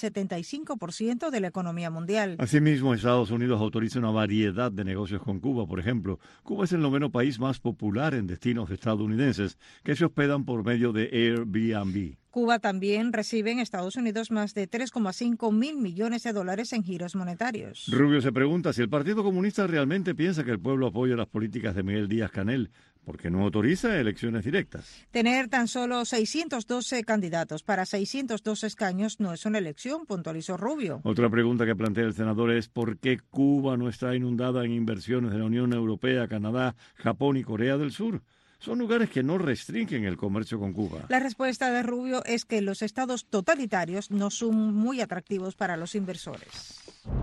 75% de la economía mundial. Asimismo, Estados Unidos autoriza una variedad de negocios con Cuba. Por ejemplo, Cuba es el noveno país más popular en destinos estadounidenses que se hospedan por medio de Airbnb. Cuba también recibe en Estados Unidos más de 3,5 mil millones de dólares en giros monetarios. Rubio se pregunta si el Partido Comunista realmente piensa que el pueblo apoya las políticas de Miguel Díaz-Canel, porque no autoriza elecciones directas. Tener tan solo 612 candidatos para 612 escaños no es una elección, puntualizó Rubio. Otra pregunta que plantea el senador es ¿por qué Cuba no está inundada en inversiones de la Unión Europea, Canadá, Japón y Corea del Sur? Son lugares que no restringen el comercio con Cuba. La respuesta de Rubio es que los estados totalitarios no son muy atractivos para los inversores.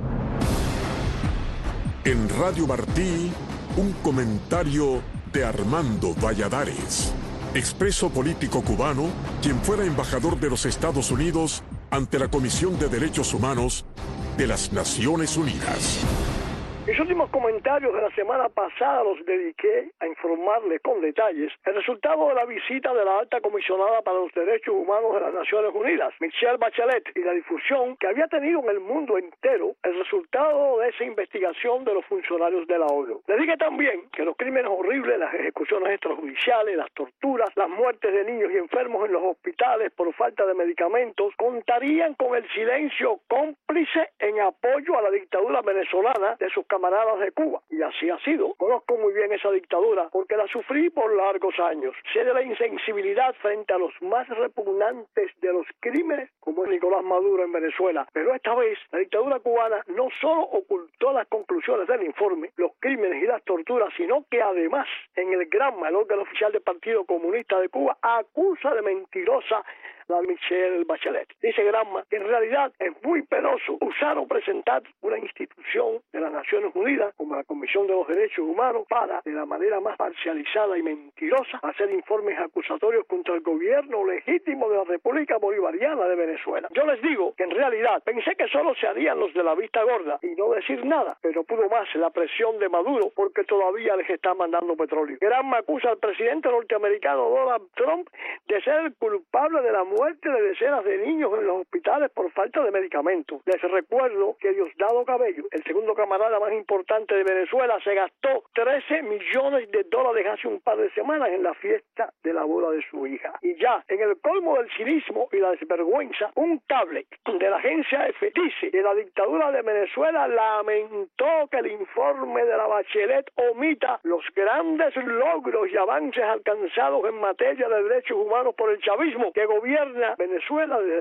En Radio Martí, un comentario de Armando Valladares, expreso político cubano, quien fuera embajador de los Estados Unidos ante la Comisión de Derechos Humanos de las Naciones Unidas. Mis últimos comentarios de la semana pasada los dediqué a informarle con detalles el resultado de la visita de la alta comisionada para los derechos humanos de las Naciones Unidas, Michelle Bachelet, y la difusión que había tenido en el mundo entero el resultado de esa investigación de los funcionarios de la ONU. Le dije también que los crímenes horribles, las ejecuciones extrajudiciales, las torturas, las muertes de niños y enfermos en los hospitales por falta de medicamentos contarían con el silencio cómplice en apoyo a la dictadura venezolana de sus camaradas de Cuba, y así ha sido. Conozco muy bien esa dictadura porque la sufrí por largos años. Sé de la insensibilidad frente a los más repugnantes de los crímenes, como es Nicolás Maduro en Venezuela. Pero esta vez la dictadura cubana no solo ocultó las conclusiones del informe, los crímenes y las torturas, sino que además en el Granma, el órgano oficial del Partido Comunista de Cuba, acusa de mentirosa a Michelle Bachelet. Dice Granma que en realidad es muy penoso usar o presentar una institución de las Naciones Unidas como la Comisión de los Derechos Humanos para, de la manera más parcializada y mentirosa, hacer informes acusatorios contra el gobierno legítimo de la República Bolivariana de Venezuela. Yo les digo que en realidad pensé que solo se harían los de la vista gorda y no decir nada, pero pudo más la presión de Maduro porque todavía les está mandando petróleo. Granma acusa al presidente norteamericano Donald Trump de ser el culpable de la muerte de decenas de niños en los hospitales por falta de medicamentos. Les recuerdo que Diosdado Cabello, el segundo camarada más importante de Venezuela, se gastó $13 millones hace un par de semanas en la fiesta de la boda de su hija. Y ya, en el colmo del cinismo y la desvergüenza, un cable de la agencia EFE dice que la dictadura de Venezuela lamentó que el informe de la Bachelet omita los grandes logros y avances alcanzados en materia de derechos humanos por el chavismo que gobierna Venezuela desde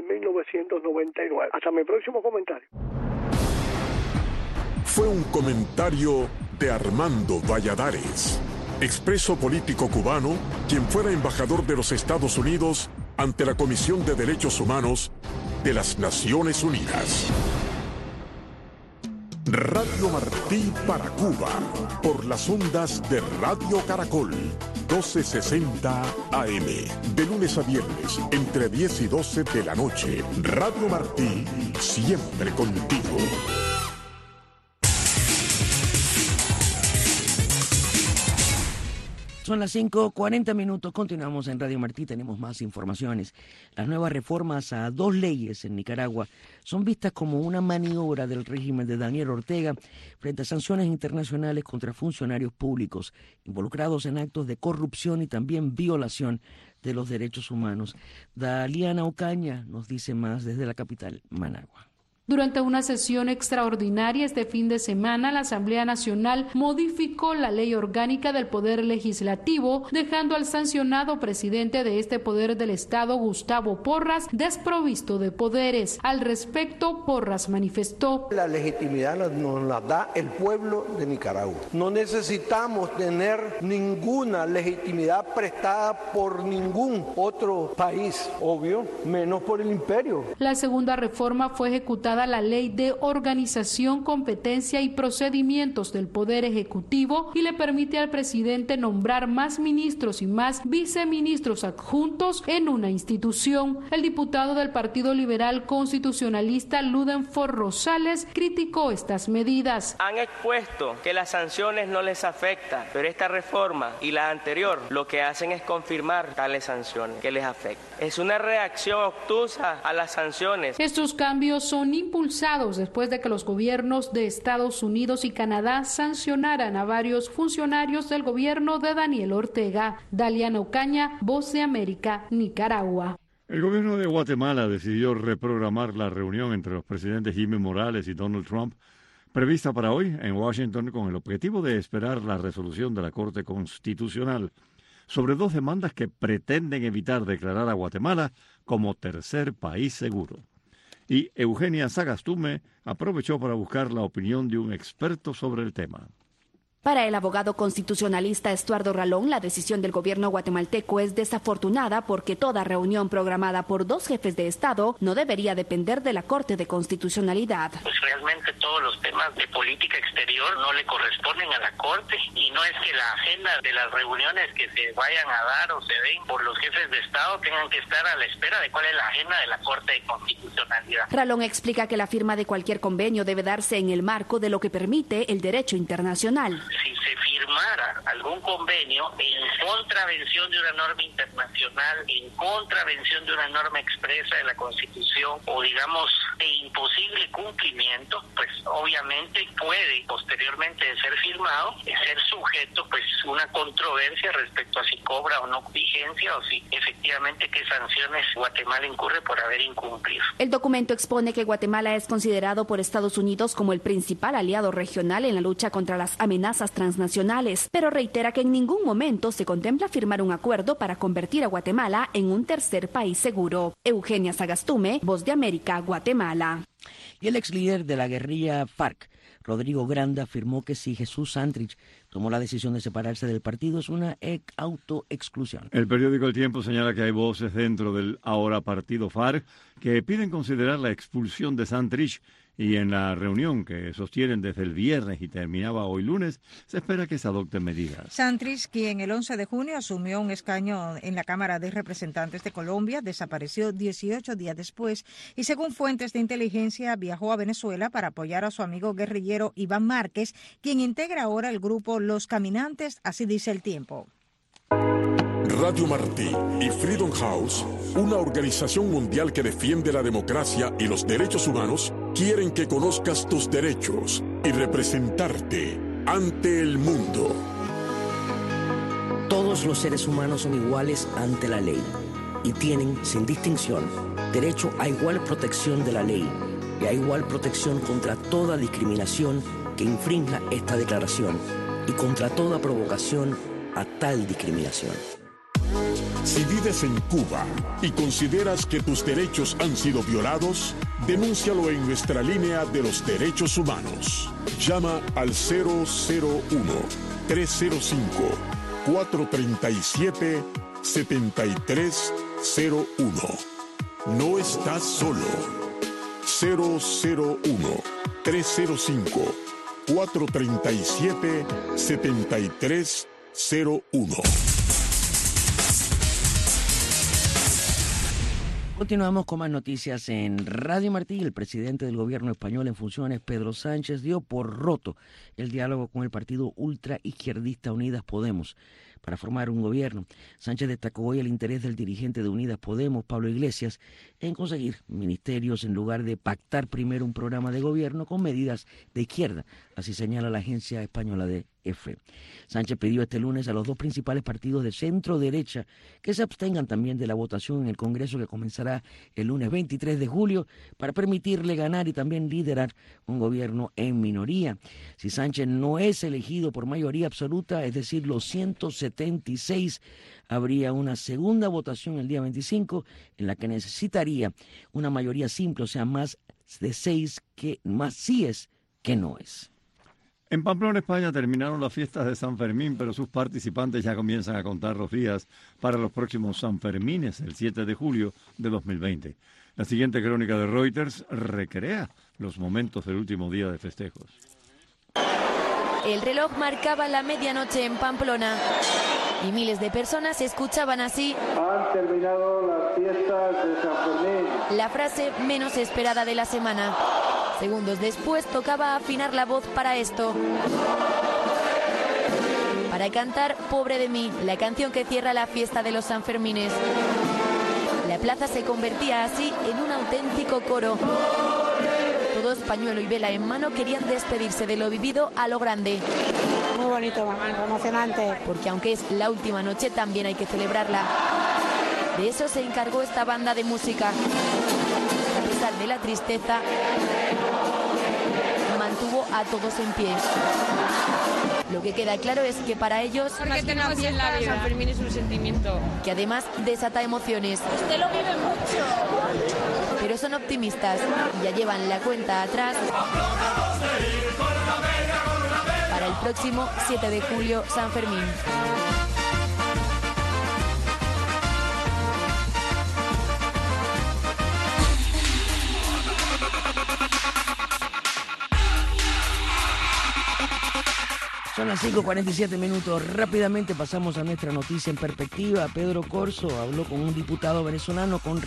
1999. Hasta mi próximo comentario. Fue un comentario de Armando Valladares, expreso político cubano, quien fuera embajador de los Estados Unidos ante la Comisión de Derechos Humanos de las Naciones Unidas. Radio Martí para Cuba, por las ondas de Radio Caracol, 1260 AM, de lunes a viernes, entre 10 y 12 de la noche. Radio Martí, siempre contigo. Son las 5:40. Continuamos en Radio Martí. Tenemos más informaciones. Las nuevas reformas a 2 leyes en Nicaragua son vistas como una maniobra del régimen de Daniel Ortega frente a sanciones internacionales contra funcionarios públicos involucrados en actos de corrupción y también violación de los derechos humanos. Daliana Ocaña nos dice más desde la capital, Managua. Durante una sesión extraordinaria este fin de semana, la Asamblea Nacional modificó la ley orgánica del Poder Legislativo, dejando al sancionado presidente de este poder del Estado, Gustavo Porras, desprovisto de poderes. Al respecto, Porras manifestó: la legitimidad nos la da el pueblo de Nicaragua. No necesitamos tener ninguna legitimidad prestada por ningún otro país, obvio, menos por el imperio. La segunda reforma fue ejecutada la Ley de Organización, Competencia y Procedimientos del Poder Ejecutivo y le permite al presidente nombrar más ministros y más viceministros adjuntos en una institución. El diputado del Partido Liberal Constitucionalista, Ludenfor Rosales, criticó estas medidas. Han expuesto que las sanciones no les afectan, pero esta reforma y la anterior lo que hacen es confirmar tales sanciones que les afectan. Es una reacción obtusa a las sanciones. Estos cambios son impulsados después de que los gobiernos de Estados Unidos y Canadá sancionaran a varios funcionarios del gobierno de Daniel Ortega. Daliana Ocaña, Voz de América, Nicaragua. El gobierno de Guatemala decidió reprogramar la reunión entre los presidentes Jimmy Morales y Donald Trump, prevista para hoy en Washington, con el objetivo de esperar la resolución de la Corte Constitucional sobre 2 demandas que pretenden evitar declarar a Guatemala como tercer país seguro. Y Eugenia Sagastume aprovechó para buscar la opinión de un experto sobre el tema. Para el abogado constitucionalista Estuardo Ralón, la decisión del gobierno guatemalteco es desafortunada porque toda reunión programada por 2 jefes de Estado no debería depender de la Corte de Constitucionalidad. Pues realmente todos los temas de política exterior no le corresponden a la Corte y no es que la agenda de las reuniones que se vayan a dar o se den por los jefes de Estado tengan que estar a la espera de cuál es la agenda de la Corte de Constitucionalidad. Ralón explica que la firma de cualquier convenio debe darse en el marco de lo que permite el derecho internacional. Si se firmara algún convenio en contravención de una norma internacional, en contravención de una norma expresa de la Constitución o digamos de imposible cumplimiento, pues obviamente puede posteriormente de ser firmado ser sujeto pues una controversia respecto a si cobra o no vigencia o si efectivamente qué sanciones Guatemala incurre por haber incumplido. El documento expone que Guatemala es considerado por Estados Unidos como el principal aliado regional en la lucha contra las amenazas transnacionales, pero reitera que en ningún momento se contempla firmar un acuerdo para convertir a Guatemala en un tercer país seguro. Eugenia Sagastume, Voz de América, Guatemala. Y el ex líder de la guerrilla FARC, Rodrigo Granda, afirmó que si Jesús Santrich tomó la decisión de separarse del partido es una autoexclusión. El periódico El Tiempo señala que hay voces dentro del ahora partido FARC que piden considerar la expulsión de Santrich, y en la reunión que sostienen desde el viernes y terminaba hoy lunes, se espera que se adopten medidas. Santrich, quien el 11 de junio asumió un escaño en la Cámara de Representantes de Colombia, desapareció 18 días después y, según fuentes de inteligencia, viajó a Venezuela para apoyar a su amigo guerrillero Iván Márquez, quien integra ahora el grupo Los Caminantes, así dice El Tiempo. Radio Martí y Freedom House, una organización mundial que defiende la democracia y los derechos humanos, quieren que conozcas tus derechos y representarte ante el mundo. Todos los seres humanos son iguales ante la ley y tienen, sin distinción, derecho a igual protección de la ley y a igual protección contra toda discriminación que infrinja esta declaración y contra toda provocación a tal discriminación. Si vives en Cuba y consideras que tus derechos han sido violados, denúncialo en nuestra línea de los derechos humanos. Llama al 001-305-437-7301. No estás solo. 001-305-437-7301. Continuamos con más noticias en Radio Martí. El presidente del gobierno español en funciones, Pedro Sánchez, dio por roto el diálogo con el partido ultraizquierdista Unidas Podemos. para formar un gobierno. Sánchez destacó hoy el interés del dirigente de Unidas Podemos, Pablo Iglesias, en conseguir ministerios en lugar de pactar primero un programa de gobierno con medidas de izquierda, así señala la agencia española de EFE. Sánchez pidió este lunes a los dos principales partidos de centro-derecha que se abstengan también de la votación en el Congreso que comenzará el lunes 23 de julio para permitirle ganar y también liderar un gobierno en minoría. Si Sánchez no es elegido por mayoría absoluta, es decir, los 176, habría una segunda votación el día 25 en la que necesitaría una mayoría simple, o sea, más de 6 que más síes que no es. En Pamplona, España, terminaron las fiestas de San Fermín, pero sus participantes ya comienzan a contar los días para los próximos Sanfermines, el 7 de julio de 2020. La siguiente crónica de Reuters recrea los momentos del último día de festejos. El reloj marcaba la medianoche en Pamplona y miles de personas escuchaban así: han terminado las fiestas de San Fermín. La frase menos esperada de la semana. Segundos después tocaba afinar la voz para esto. Para cantar Pobre de mí, la canción que cierra la fiesta de los Sanfermines. La plaza se convertía así en un auténtico coro. Todos, pañuelo y vela en mano, querían despedirse de lo vivido a lo grande. Muy bonito, mamá, emocionante. Porque aunque es la última noche, también hay que celebrarla. De eso se encargó esta banda de música. A pesar de la tristeza, mantuvo a todos en pie. Lo que queda claro es que para ellos, porque tenemos en la vida, San Fermín es un sentimiento que además desata emociones. Usted lo vive mucho. Pero son optimistas y ya llevan la cuenta atrás para el próximo 7 de julio, San Fermín. Son las 5:47. Rápidamente pasamos a nuestra noticia en perspectiva. Pedro Corso habló con un diputado venezolano, con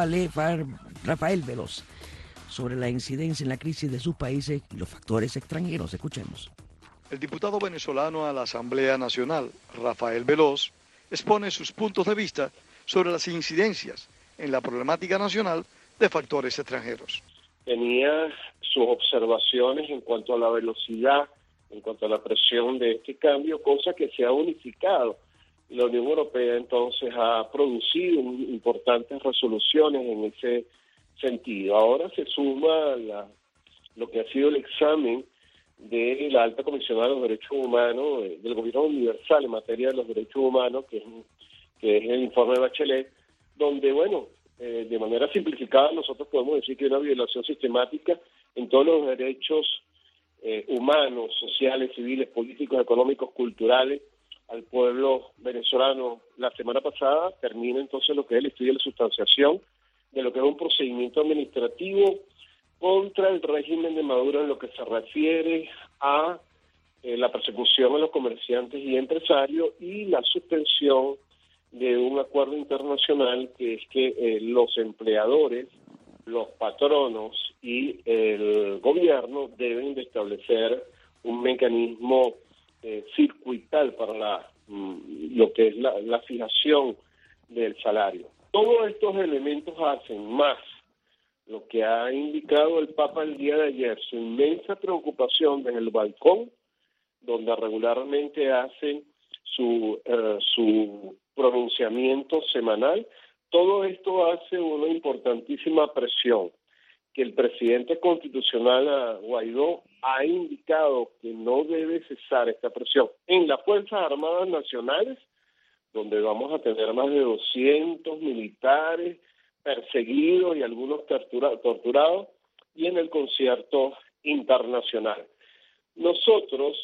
Rafael Veloz, sobre la incidencia en la crisis de sus países y los factores extranjeros. Escuchemos. El diputado venezolano a la Asamblea Nacional, Rafael Veloz, expone sus puntos de vista sobre las incidencias en la problemática nacional de factores extranjeros. Tenía sus observaciones en cuanto a la velocidad, en cuanto a la presión de este cambio, cosa que se ha unificado. La Unión Europea entonces ha producido importantes resoluciones en ese sentido. Ahora se suma lo que ha sido el examen de la Alta Comisionada de los Derechos Humanos, del Gobierno Universal en materia de los derechos humanos, que es el informe de Bachelet, donde, de manera simplificada nosotros podemos decir que hay una violación sistemática en todos los derechos humanos, sociales, civiles, políticos, económicos, culturales al pueblo venezolano. La semana pasada termina entonces lo que es el estudio de la sustanciación de lo que es un procedimiento administrativo contra el régimen de Maduro en lo que se refiere a la persecución a los comerciantes y empresarios y la suspensión de un acuerdo internacional que es que los empleadores, los patronos y el gobierno deben de establecer un mecanismo circuital para lo que es la fijación del salario. Todos estos elementos hacen más lo que ha indicado el Papa el día de ayer, su inmensa preocupación desde el balcón, donde regularmente hace su pronunciamiento semanal. Todo esto hace una importantísima presión, que el presidente constitucional Guaidó ha indicado que no debe cesar esta presión. En las Fuerzas Armadas Nacionales, donde vamos a tener más de 200 militares perseguidos y algunos torturados, y en el concierto internacional. Nosotros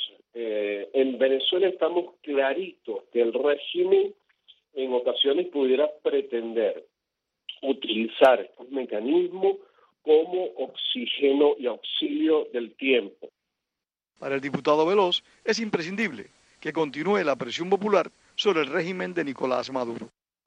en Venezuela estamos claritos que el régimen en ocasiones pudiera pretender utilizar estos mecanismos como oxígeno y auxilio del tiempo. Para el diputado Veloz es imprescindible que continúe la presión popular sobre el régimen de Nicolás Maduro.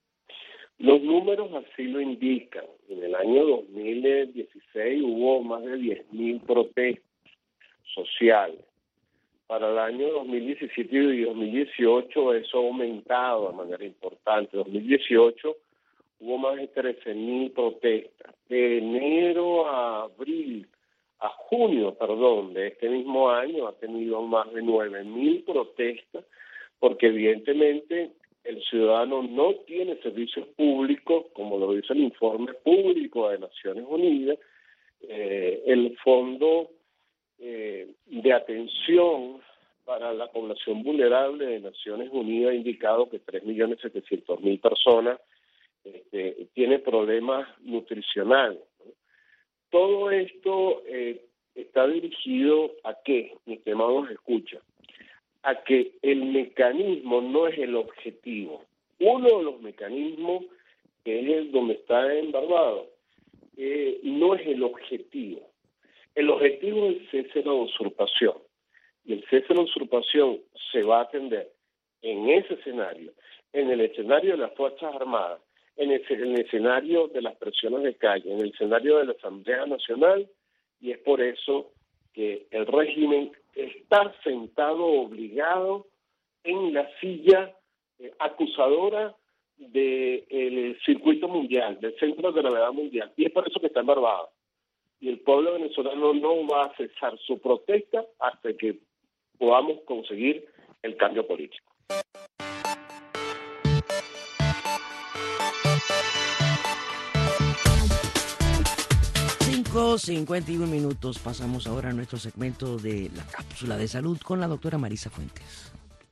Los números así lo indican. En el año 2016 hubo más de 10.000 protestas sociales. Para el año 2017 y 2018 eso ha aumentado de manera importante. En 2018 hubo más de 13.000 protestas. De enero a junio, de este mismo año ha tenido más de 9.000 protestas, porque evidentemente el ciudadano no tiene servicios públicos, como lo dice el informe público de Naciones Unidas. El Fondo de Atención para la Población Vulnerable de Naciones Unidas ha indicado que 3.700.000 personas tienen problemas nutricionales, ¿no? Todo esto está dirigido a qué, mi estimado escucha, a que el mecanismo no es el objetivo. Uno de los mecanismos, que es el donde está embargado, no es el objetivo. El objetivo es el cese de la usurpación. Y el cese de la usurpación se va a atender en ese escenario, en el escenario de las Fuerzas Armadas, en el escenario de las presiones de calle, en el escenario de la Asamblea Nacional, y es por eso que el régimen está sentado obligado en la silla acusadora del circuito mundial, del centro de gravedad mundial, y es por eso que está embargado. Y el pueblo venezolano no va a cesar su protesta hasta que podamos conseguir el cambio político. 51 minutos. Pasamos ahora a nuestro segmento de la cápsula de salud con la doctora Marisa Fuentes.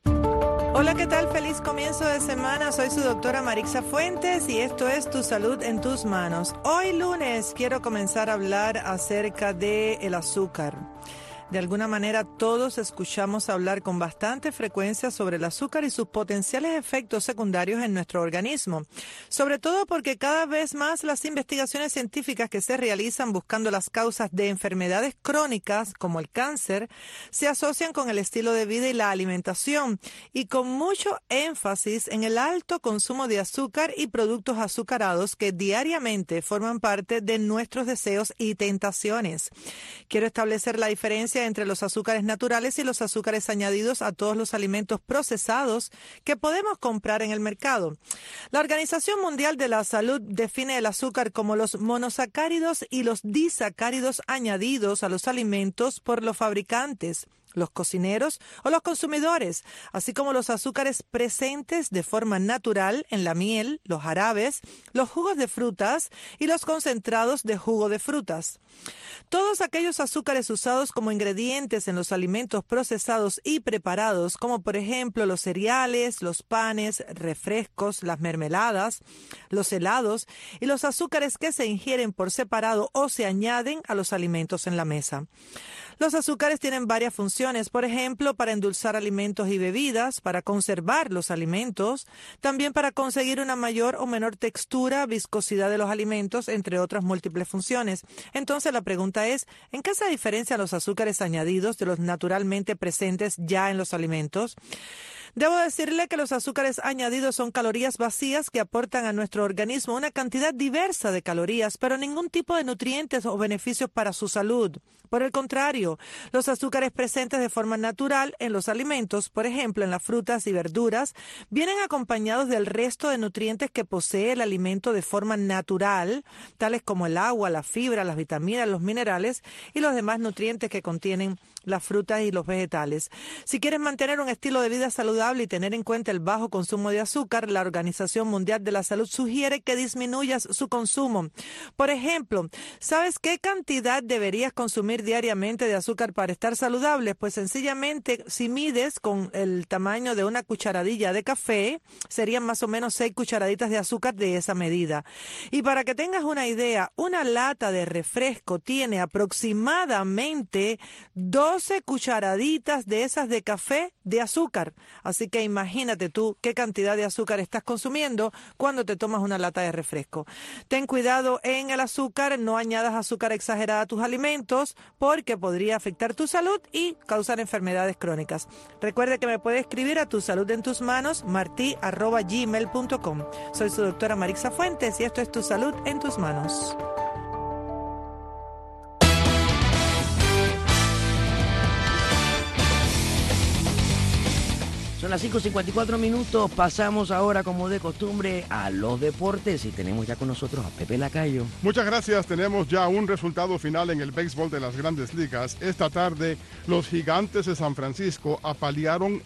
Hola, ¿qué tal? Feliz comienzo de semana. Soy su doctora Marisa Fuentes y esto es Tu Salud en Tus Manos. Hoy lunes quiero comenzar a hablar acerca del azúcar. De alguna manera todos escuchamos hablar con bastante frecuencia sobre el azúcar y sus potenciales efectos secundarios en nuestro organismo, sobre todo porque cada vez más las investigaciones científicas que se realizan buscando las causas de enfermedades crónicas como el cáncer se asocian con el estilo de vida y la alimentación, y con mucho énfasis en el alto consumo de azúcar y productos azucarados que diariamente forman parte de nuestros deseos y tentaciones. Quiero establecer la diferencia entre los azúcares naturales y los azúcares añadidos a todos los alimentos procesados que podemos comprar en el mercado. La Organización Mundial de la Salud define el azúcar como los monosacáridos y los disacáridos añadidos a los alimentos por los fabricantes, los cocineros o los consumidores, así como los azúcares presentes de forma natural en la miel, los jarabes, los jugos de frutas y los concentrados de jugo de frutas. Todos aquellos azúcares usados como ingredientes en los alimentos procesados y preparados, como por ejemplo los cereales, los panes, refrescos, las mermeladas, los helados y los azúcares que se ingieren por separado o se añaden a los alimentos en la mesa. Los azúcares tienen varias funciones, por ejemplo, para endulzar alimentos y bebidas, para conservar los alimentos, también para conseguir una mayor o menor textura, viscosidad de los alimentos, entre otras múltiples funciones. Entonces la pregunta es, ¿en qué se diferencian los azúcares añadidos de los naturalmente presentes ya en los alimentos? Debo decirle que los azúcares añadidos son calorías vacías que aportan a nuestro organismo una cantidad diversa de calorías, pero ningún tipo de nutrientes o beneficios para su salud. Por el contrario, los azúcares presentes de forma natural en los alimentos, por ejemplo en las frutas y verduras, vienen acompañados del resto de nutrientes que posee el alimento de forma natural, tales como el agua, la fibra, las vitaminas, los minerales y los demás nutrientes que contienen las frutas y los vegetales. Si quieres mantener un estilo de vida saludable y tener en cuenta el bajo consumo de azúcar, la Organización Mundial de la Salud sugiere que disminuyas su consumo. Por ejemplo, ¿sabes qué cantidad deberías consumir diariamente de azúcar para estar saludable? Pues sencillamente, si mides con el tamaño de una cucharadilla de café, serían más o menos 6 cucharaditas de azúcar de esa medida. Y para que tengas una idea, una lata de refresco tiene aproximadamente 12 cucharaditas de esas de café de azúcar. Así que imagínate tú qué cantidad de azúcar estás consumiendo cuando te tomas una lata de refresco. Ten cuidado en el azúcar, no añadas azúcar exagerada a tus alimentos porque podría afectar tu salud y causar enfermedades crónicas. Recuerde que me puede escribir a Tu Salud en Tus Manos, marti@gmail.com. Soy su doctora Marisa Fuentes y esto es Tu Salud en Tus Manos. las 5:54. Pasamos ahora, como de costumbre, a los deportes y tenemos ya con nosotros a Pepe Lacayo. Muchas gracias. Tenemos ya un resultado final en el béisbol de las Grandes Ligas. Esta tarde, los Gigantes de San Francisco apalearon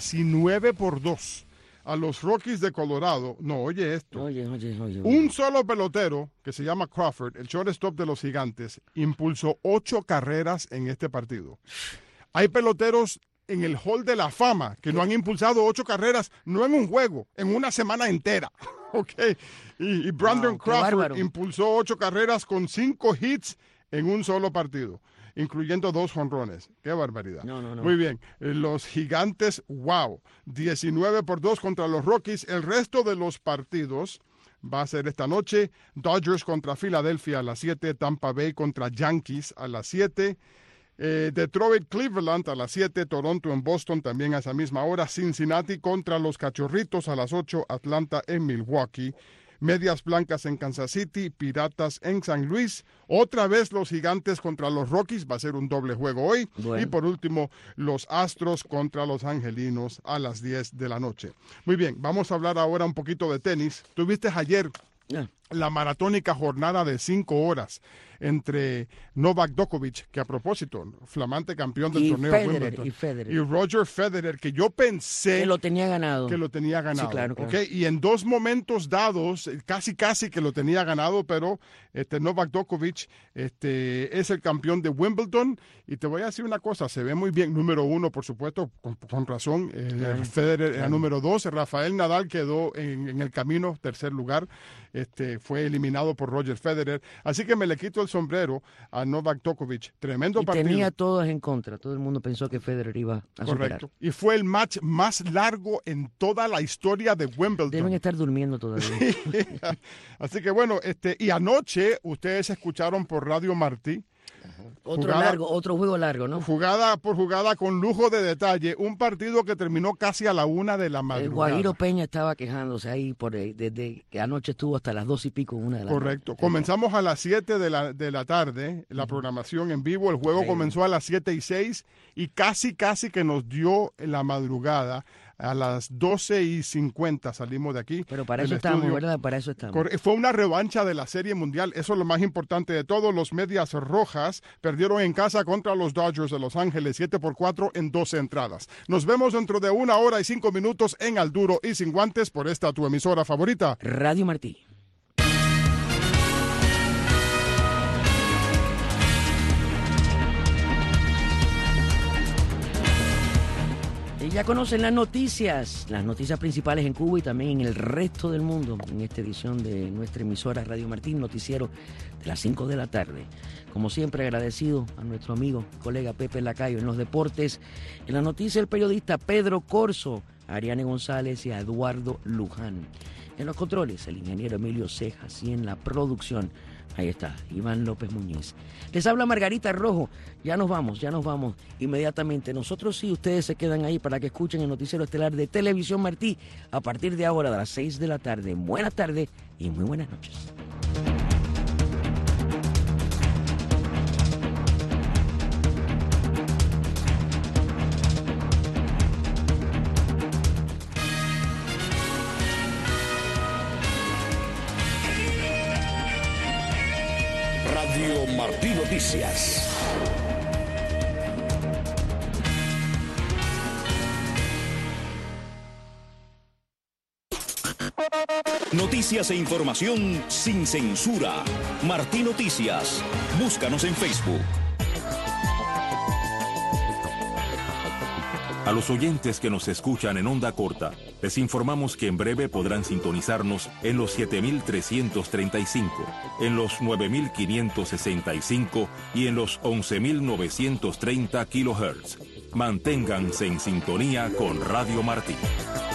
19-2 a los Rockies de Colorado. No, oye esto. Oye. Un solo pelotero, que se llama Crawford, el shortstop de los Gigantes, impulsó 8 carreras en este partido. Hay peloteros en el Hall de la Fama que no han impulsado 8 carreras, no en un juego, en una semana entera. Okay. Y Brandon Crawford impulsó 8 carreras con 5 hits en un solo partido, incluyendo 2 jonrones. ¡Qué barbaridad! No. Muy bien. Los Gigantes, wow, 19-2 contra los Rockies. El resto de los partidos va a ser esta noche. Dodgers contra Filadelfia a las 7, Tampa Bay contra Yankees a las 7, Detroit, Cleveland a las 7, Toronto en Boston también a esa misma hora, Cincinnati contra los Cachorritos a las 8, Atlanta en Milwaukee, Medias Blancas en Kansas City, Piratas en San Luis, otra vez los Gigantes contra los Rockies, va a ser un doble juego hoy, y por último los Astros contra los Angelinos a las 10 de la noche. Muy bien, vamos a hablar ahora un poquito de tenis. ¿Tuviste ayer la maratónica jornada de 5 horas entre Novak Djokovic, que a propósito, flamante campeón del torneo Wimbledon, y Roger Federer, que yo pensé que lo tenía ganado. Sí, claro. Okay. Y en 2 momentos dados, casi que lo tenía ganado, pero Novak Djokovic es el campeón de Wimbledon. Y te voy a decir una cosa, se ve muy bien. Número 1, por supuesto, con razón. Federer era número 2. Rafael Nadal quedó en el camino, tercer lugar. Fue eliminado por Roger Federer. Así que me le quito el sombrero a Novak Djokovic. Tremendo partido. Tenía todos en contra. Todo el mundo pensó que Federer iba a superar. Correcto. Y fue el match más largo en toda la historia de Wimbledon. Deben estar durmiendo todavía. Así que bueno, y anoche ustedes escucharon por Radio Martí. Otro juego largo, ¿no? Jugada por jugada con lujo de detalle. Un partido que terminó casi a la 1 de la madrugada. El Guajiro Peña estaba quejándose ahí desde que anoche estuvo hasta las 2 y pico, 1 de la Correcto. Comenzamos a las 7 de la tarde, la programación en vivo. El juego comenzó a las 7:06 y casi que nos dio la madrugada. A las 12:50 salimos de aquí. Pero para eso estamos, ¿verdad? Para eso estamos. Fue una revancha de la Serie Mundial. Eso es lo más importante de todo. Los Medias Rojas perdieron en casa contra los Dodgers de Los Ángeles 7-4 en 12 entradas. Nos vemos dentro de 1 hora y 5 minutos en Al Duro y Sin Guantes por esta tu emisora favorita, Radio Martí. Ya conocen las noticias principales en Cuba y también en el resto del mundo, en esta edición de nuestra emisora Radio Martín, noticiero de las 5 de la tarde. Como siempre, agradecido a nuestro amigo, colega Pepe Lacayo en los deportes. En la noticia, el periodista Pedro Corso, a Ariane González y a Eduardo Luján. En los controles, el ingeniero Emilio Cejas, y en la producción, ahí está, Iván López Muñiz. Les habla Margarita Rojo. Ya nos vamos inmediatamente. Nosotros sí, ustedes se quedan ahí para que escuchen el noticiero estelar de Televisión Martí a partir de ahora, de las 6 de la tarde. Buenas tardes y muy buenas noches. Radio Martí Noticias. Noticias e información sin censura. Martí Noticias. Búscanos en Facebook. A los oyentes que nos escuchan en onda corta, les informamos que en breve podrán sintonizarnos en los 7.335, en los 9.565 y en los 11.930 kHz. Manténganse en sintonía con Radio Martí.